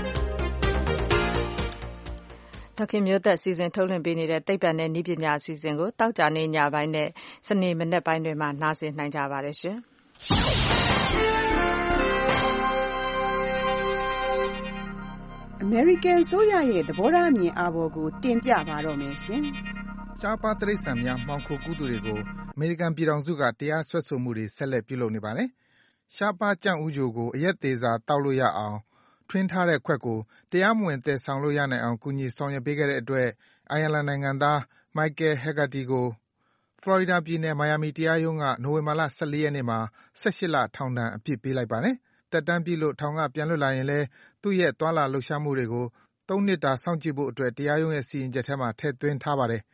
ဒေါခင်မျိုးသက်စီစဉ်ထုတ်လွှင့်ပေးနေတဲ့သိပ္ပံနဲ့နည်းပညာအစီအစဉ်ကိုတောက်ကြနေညပိုင်းနဲ့စနေမနက်ပိုင်းတွေမှာနားဆင်နိုင်ကြပါတယ်ရှင်။အမေရိကန်ဆိုရရဲ့သဘောထားအမြင်အာဘော်ကိုတင်ပြပါတော့မယ်ရှင်။ရှားပါးတိရစ္ဆာန်များမှောင်ခိုကူးသူတွေကိုအမေရိကန်ပြည်ထောင်စုကတရားစွဲဆိုမှုတွေဆက်လက်ပြုလုပ်နေပါတယ်။ရှားပါးကြံ့ဦးချိုကိုအရက်သေးစာတောက်လို့ရအောင်ထွင်းထားတဲ့ခွက်ကိုတရားမဝင်သယ်ဆောင်လို့ရနိုင်အောင်ကူညီဆောင်ရွက်ပေးခဲ့တဲ့အတွက်အိုင်ယာလန်နိုင်ငံသား Michael Hegarty ကိုဖလော်ရီဒါပြည်နယ်မိုင်ယာမီတရားရုံးကနိုဝင်ဘာလ14ရက်နေ့မှာ18လထောင်ဒဏ်အပြစ်ပေးလိုက်ပါတယ်။သက်တမ်းပြည့်လို့ထောင်ကပြန်လွတ်လာရင်လည်းသူ့ရဲ့သွားလာလှုပ်ရှားမှုတွေကို3နှစ်တာစောင့်ကြည့်ဖို့အတွက်တရားရုံးရဲ့စီရင်ချက်ထဲမှာထည့်သွင်းထားပါတယ်။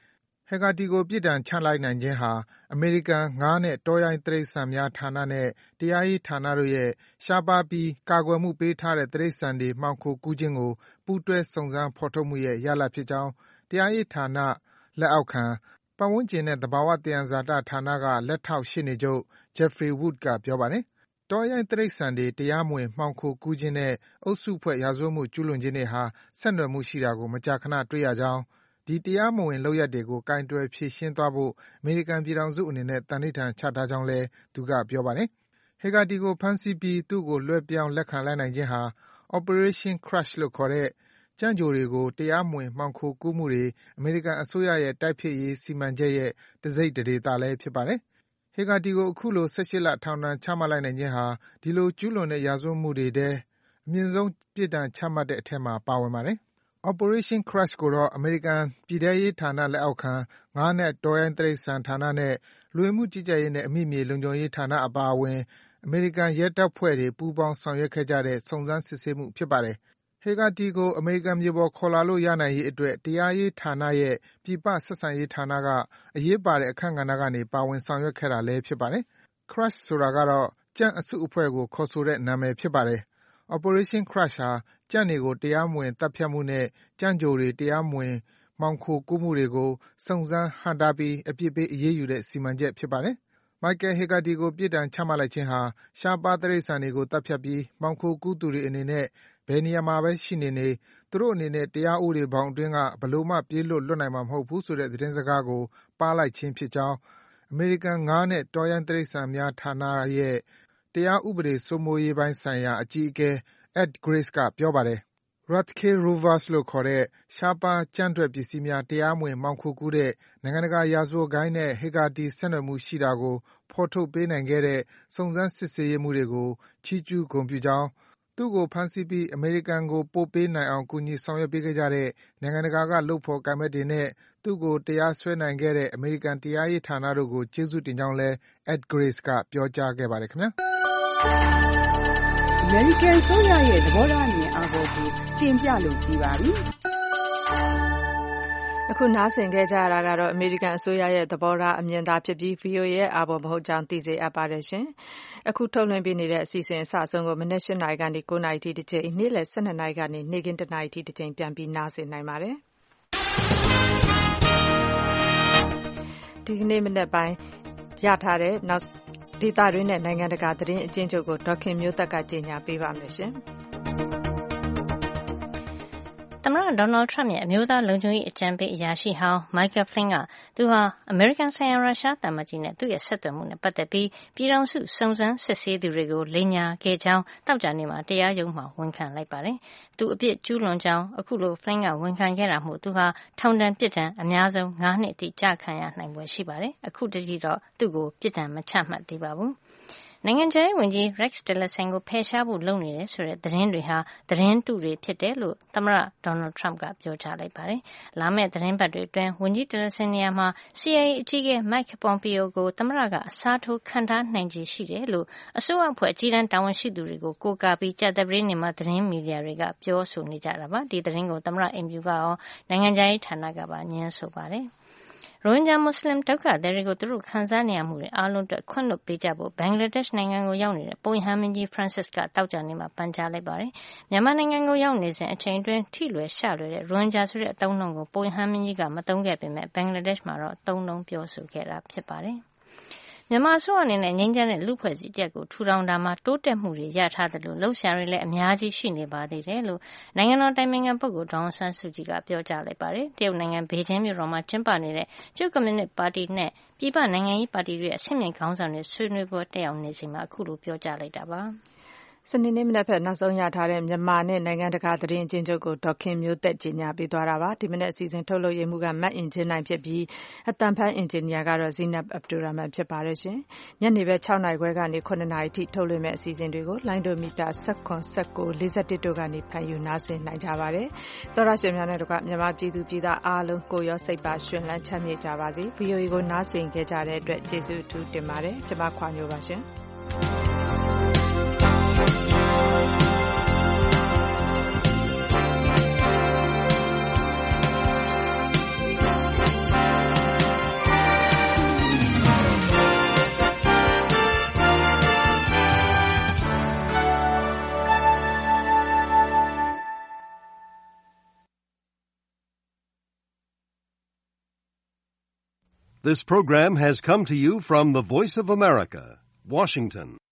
ဟက်ကာတီကိုပြစ်ဒဏ်ချလိုက်နိုင်ခြင်းဟာအမေရိကန်ငါးနဲ့တောရိုင်းတိရစ္ဆာန်များဌာနနဲ့တရားရေးဌာနတို့ရဲ့ရှားပါးပြီးကာကွယ်မှုပေးထားတဲ့တိရစ္ဆာန်တွေမှောင်ခိုကူးခြင်းကိုပူးတွဲစုံစမ်းဖော်ထုတ်မှုရဲ့ရလဒ်ဖြစ်ကြောင်းတရားရေးဌာနလက်အောက်ခံပတ်ဝန်းကျင်နဲ့သဘာဝသယံဇာတဌာနကလက်ထောက်ရှေ့နေချုပ် Jeffrey Wood ကပြောပါတယ်။တောရိုင်းတိရစ္ဆာန်တွေတရားမဝင်မှောင်ခိုကူးခြင်းနဲ့အုပ်စုဖွဲ့ရာဇဝတ်မှုကျူးလွန်ခြင်းတွေဟာဆက်နွယ်မှုရှိတာကိုမကြာခဏတွေ့ရကြောင်းဒီတရားမဝင်လုပ်ရပ်တွေကိုကိုင်တွယ်ဖြေရှင်းသွားဖို့အမေရိကန်ပြည်ထောင်စုအနေနဲ့သန္နိဋ္ဌာန်ချထားကြောင်းလည်းသူကပြောပါတယ်။ဟက်ကာတီကိုဖမ်းဆီးပြီးသူ့ကိုလွှဲပြောင်းလက်ခံလိုက်နိုင်ခြင်းဟာ Operation Crush လို့ခေါ်တဲ့ကြံ့ချိုတွေကိုတရားမဝင်မှောင်ခိုကူးမှုတွေအမေရိကန်အစိုးရရဲ့တိုက်ဖျက်ရေးစီမံချက်ရဲ့တစိတ်တဒေသလည်းဖြစ်ပါတယ်။ဟက်ကာတီကိုအခုလို18လထောင်ဒဏ်ချမှတ်လိုက်နိုင်ခြင်းဟာဒီလိုကျူးလွန်တဲ့ရာဇဝတ်မှုတွေထဲအမြင့်ဆုံးပြစ်ဒဏ်ချမှတ်တဲ့အထက်မှာပါဝင်ပါတယ်။ Operation Crush ကိုတော့အမေရိကန်ပြည်ထဲရေးဌာနလက်အောက်ခံငါးနဲ့တောရိုင်းတိရစ္ဆာန်ဌာနနဲ့လူဝင်မှုကြီးကြပ်ရေးနဲ့အမိမြေလုံခြုံရေးဌာနအပါအဝင်အမေရိကန်ရဲတပ်ဖွဲ့တွေပူးပေါင်းဆောင်ရွက်ခဲ့ကြတဲ့စုံစမ်းစစ်ဆေးမှုဖြစ်ပါတယ်။ဟက်ကာတီကိုအမေရိကန်မြေပေါ်ခေါ်လာလို့ရနိုင်ရေးအတွက်တရားရေးဌာနရဲ့ပြည်ပဆက်ဆံရေးဌာနကအရေးပါတဲ့အခန်းကဏ္ဍကနေပါဝင်ဆောင်ရွက်ခဲ့တာလည်းဖြစ်ပါတယ်။ Crush ဆိုတာကတော့ကြံ့အစုအဖွဲ့ကိုခေါ်ဆိုတဲ့နာမည်ဖြစ်ပါတယ်။ Operation Crush ဟာကြံ့တွေကိုတရားမဝင်သတ်ဖြတ်မှုနဲ့ကြံ့ချိုတွေတရားမဝင်မှောင်ခိုကူးမှုတွေကိုစုံစမ်းဟန့်တားပြီးအပြစ်ပေးအရေးယူတဲ့စီမံချက်ဖြစ်ပါတယ်။ Michael Hegarty ကိုပြစ်ဒဏ်ချမှတ်လိုက်ခြင်းဟာရှားပါးတိရစ္ဆာန်တွေကိုသတ်ဖြတ်ပြီးမှောင်ခိုကူးသူတွေအနေနဲ့ဘယ်နေရာမှာပဲရှိနေနေသူတို့အနေနဲ့တရားဥပဒေဘောင်အတွင်းကဘယ်လိုမှပြေးလွတ်နိုင်မှာမဟုတ်ဘူးဆိုတဲ့သတင်းစကားကိုပါးလိုက်ခြင်းဖြစ်ကြောင်းအမေရိကန်ငါးနဲ့တောရိုင်းတိရစ္ဆာန်များဌာနရဲ့တရားဥပဒေစိုးမိုးရေးပိုင်းဆိုင်ရာအကြီးအကဲ Ed Grace ကပြောပါတယ်။ Ruthke Rovers လို့ခေါ်တဲ့ရှားပါးကြံ့ထွက်ပစ္စည်းများတရားမဝင်မှောင်ခိုကူးတဲ့နိုင်ငံတကာရာဇဝတ်ဂိုဏ်းနဲ့ဟက်ကာတီဆက်နွယ်မှုရှိတာကိုဖော်ထုတ်ပေးနိုင်ခဲ့တဲ့စုံစမ်းစစ်ဆေးရေးမှူးတွေကိုချီးကျူးဂုဏ်ပြုကြောင်းသူ့ကိုဖမ်းဆီးပြီးအမေရိကန်ကိုပို့ပေးနိုင်အောင်ကူညီဆောင်ရွက်ပေးခဲ့ကြတဲ့နိုင်ငံတကာကလုပ်ဖော်ကိုင်ဘက်တွေနဲ့သူ့ကိုတရားစွဲနိုင်ခဲ့တဲ့အမေရိကန်တရားရေးဌာနတို့ကိုကျေးဇူးတင်ကြောင်းလည်း Ed Grace ကပြောကြားခဲ့ပါတယ်ခင်ဗျာအမေရိကန်အစိုးရရဲ့သဘောထားအမြင်အာဘော်ကိုတင်ပြလို့ပြီးပါပြီအခုနားဆင်ခဲ့ကြရတာကတော့အမေရိကန်အစိုးရရဲ့သဘောထားအမြင်သာဖြစ်ပြီး VOA ရဲ့အာဘော်မဟုတ်ကြောင်းသိစေအပ်ပါတယ်ရှင်။အခုထုတ်လွှင့်ပေးနေတဲ့အစီအစဉ်အစအဆုံးကိုမနက်၈နာရီကနေ9နာရီထိတစ်ကြိမ်နေ့လယ်12နာရီကနေနေ့ခင်း1နာရီထိတစ်ကြိမ်ပြန်ပြီးနားဆင်နိုင်ပါတယ်။ဒီကနေ့မနက်ပိုင်းရထားတဲ့နောက်ဒေသတွင်းနဲ့နိုင်ငံတကာသတင်းအကျဉ်းချုပ်ကိုဒေါက်ခင်မျိုးသက်ကကြေညာပေးပါမယ်ရှင်။သမ္မတဒေါ်နယ်ထရမ့်ရဲ့အမျိုးသားလုံခြုံရေးအကြံပေးအရာရှိဟောင်း Michael Flynn ကသူဟာအမေရိကန်ဆိုင်ရာရုရှားသံအမတ်ကြီးနဲ့သူ့ရဲ့ဆက်သွယ်မှုနဲ့ပတ်သက်ပြီးပြည်ထောင်စုစုံစမ်းစစ်ဆေးသူတွေကိုလိမ်ညာခဲ့ကြောင်းသောကြာနေ့မှာတရားရုံးမှာဝန်ခံလိုက်ပါတယ်။သူအပြစ်ကျူးလွန်ကြောင်းအခုလို Flynn ကဝန်ခံခဲ့တာမို့သူဟာထောင်ဒဏ်ပြစ်ဒဏ်အများဆုံး9နှစ်အထိကျခံရနိုင်ဖွယ်ရှိပါတယ်။အခုတတိတော့သူ့ကိုပြစ်ဒဏ်မချမှတ်သေးပါဘူး။နိုင်ငံခြားရေးဝန်ကြီး Rex Tillerson ကိုဖယ်ရှားဖို့လုပ်နေတယ်ဆိုတဲ့သတင်းတွေဟာသတင်းတုတွေဖြစ်တယ်လို့သမ္မတ Donald Trump ကပြောကြားလိုက်ပါတယ်။လာမယ့်သတင်းပတ်တွေအတွင်းဝန်ကြီး Tillerson နေရာမှာ CIA အကြီးအကဲ Mike Pompeo ကိုသမ္မတကအစားထိုးခန့်ထားနိုင်ခြေရှိတယ်လို့အစိုးရအဖွဲ့အကြီးတန်းတာဝန်ရှိသူတွေကိုကိုးကားပြီးကြာသပတေးနေ့မှာသတင်းမီဒီယာတွေကပြောဆိုနေကြတာပါ။ဒီသတင်းကိုသမ္မတအိမ်ဖြူကရောနိုင်ငံခြားရေးဌာနကပါငြင်းဆိုပါတယ်။ရိုဟင်ဂျာမွတ်စလင်ဒုက္ခသည်တွေကိုသူတို့ခံစားနေရမှုတွေအားလုံးအတွက်ခွင့်လွှတ်ပေးကြဖို့ဘင်္ဂလားဒေ့ရှ်နိုင်ငံကိုရောက်နေတဲ့ပုပ်ရဟန်းမင်းကြီး Francis ကတောက်ကြနေမှာပန်ကြားလိုက်ပါတယ်။မြန်မာနိုင်ငံကိုရောက်နေစဉ်အချိန်တွင်းထိလွယ်ရှလွယ်တဲ့ရိုဟင်ဂျာဆိုတဲ့အသုံးအနှုန်းကိုပုပ်ရဟန်းမင်းကြီးကမသုံးခဲ့ပေမဲ့ဘင်္ဂလားဒေ့ရှ်မှာတော့သုံးနှုန်းပြောဆိုခဲ့တာဖြစ်ပါတယ်။မြန်မာအစိုးရအနေနဲ့ငြိမ်းချမ်းတဲ့လူ့ဖွဲ့စည်းချက်ကိုထူထောင်တာမှာတိုးတက်မှုတွေရထားတယ်လို့လှုပ်ရှားတွေလည်းအများကြီးရှိနေပါသေးတယ်လို့နိုင်ငံတော်တိုင်ပင်ခံပုဂ္ဂိုလ်ဒေါ်အောင်ဆန်းစုကြည်ကပြောကြားလိုက်ပါတယ်။တရုတ်နိုင်ငံဘေကျင်းမြို့တော်မှာကျင်းပနေတဲ့ကျုကွန်မြူနစ်ပါတီနဲ့ပြည်ပနိုင်ငံရေးပါတီတွေရဲ့အဆင့်မြင့်ခေါင်းဆောင်တွေဆွေးနွေးပွဲတက်ရောက်နေချိန်မှာအခုလိုပြောကြားလိုက်တာပါ။စနေနေ့မနက်ဖြန်နောက်ဆုံးရထားတဲ့မြန်မာနဲ့နိုင်ငံတကာသတင်းအကျဉ်းချုပ်ကိုဒေါက်ခင်မျိုးသက်ကြီးညာပေးသွားတာပါဒီမနေ့အစီအစဉ်ထုတ်လုပ်ရမှုကမတ်အင်ဂျင်နိုင်ဖြစ်ပြီးအတန်ဖန်အင်ဂျင်နီယာကတော့ဇီနပ်အဗ်ဒူရာမန်ဖြစ်ပါတယ်ရှင်ညနေပဲ6နာရီခွဲကနေ9နာရီထိထုတ်လွှင့်မဲ့အစီအစဉ်တွေကိုလိုင်းဒိုမီတာ19 19 41တို့ကနေဖန်ယူနားဆင်နိုင်ကြပါတယ်သောရရှင်များနဲ့တကွမြန်မာပြည်သူပြည်သားအားလုံးကိုရောစိတ်ပါရှင်လန်းချမ်းမြေ့ကြပါစေ VOA ကိုနားဆင်ခဲ့ကြတဲ့အတွက်ကျေးဇူးအထူးတင်ပါတယ်ကျွန်မခွာညိုပါရှင် This program has come to you from the Voice of America, Washington.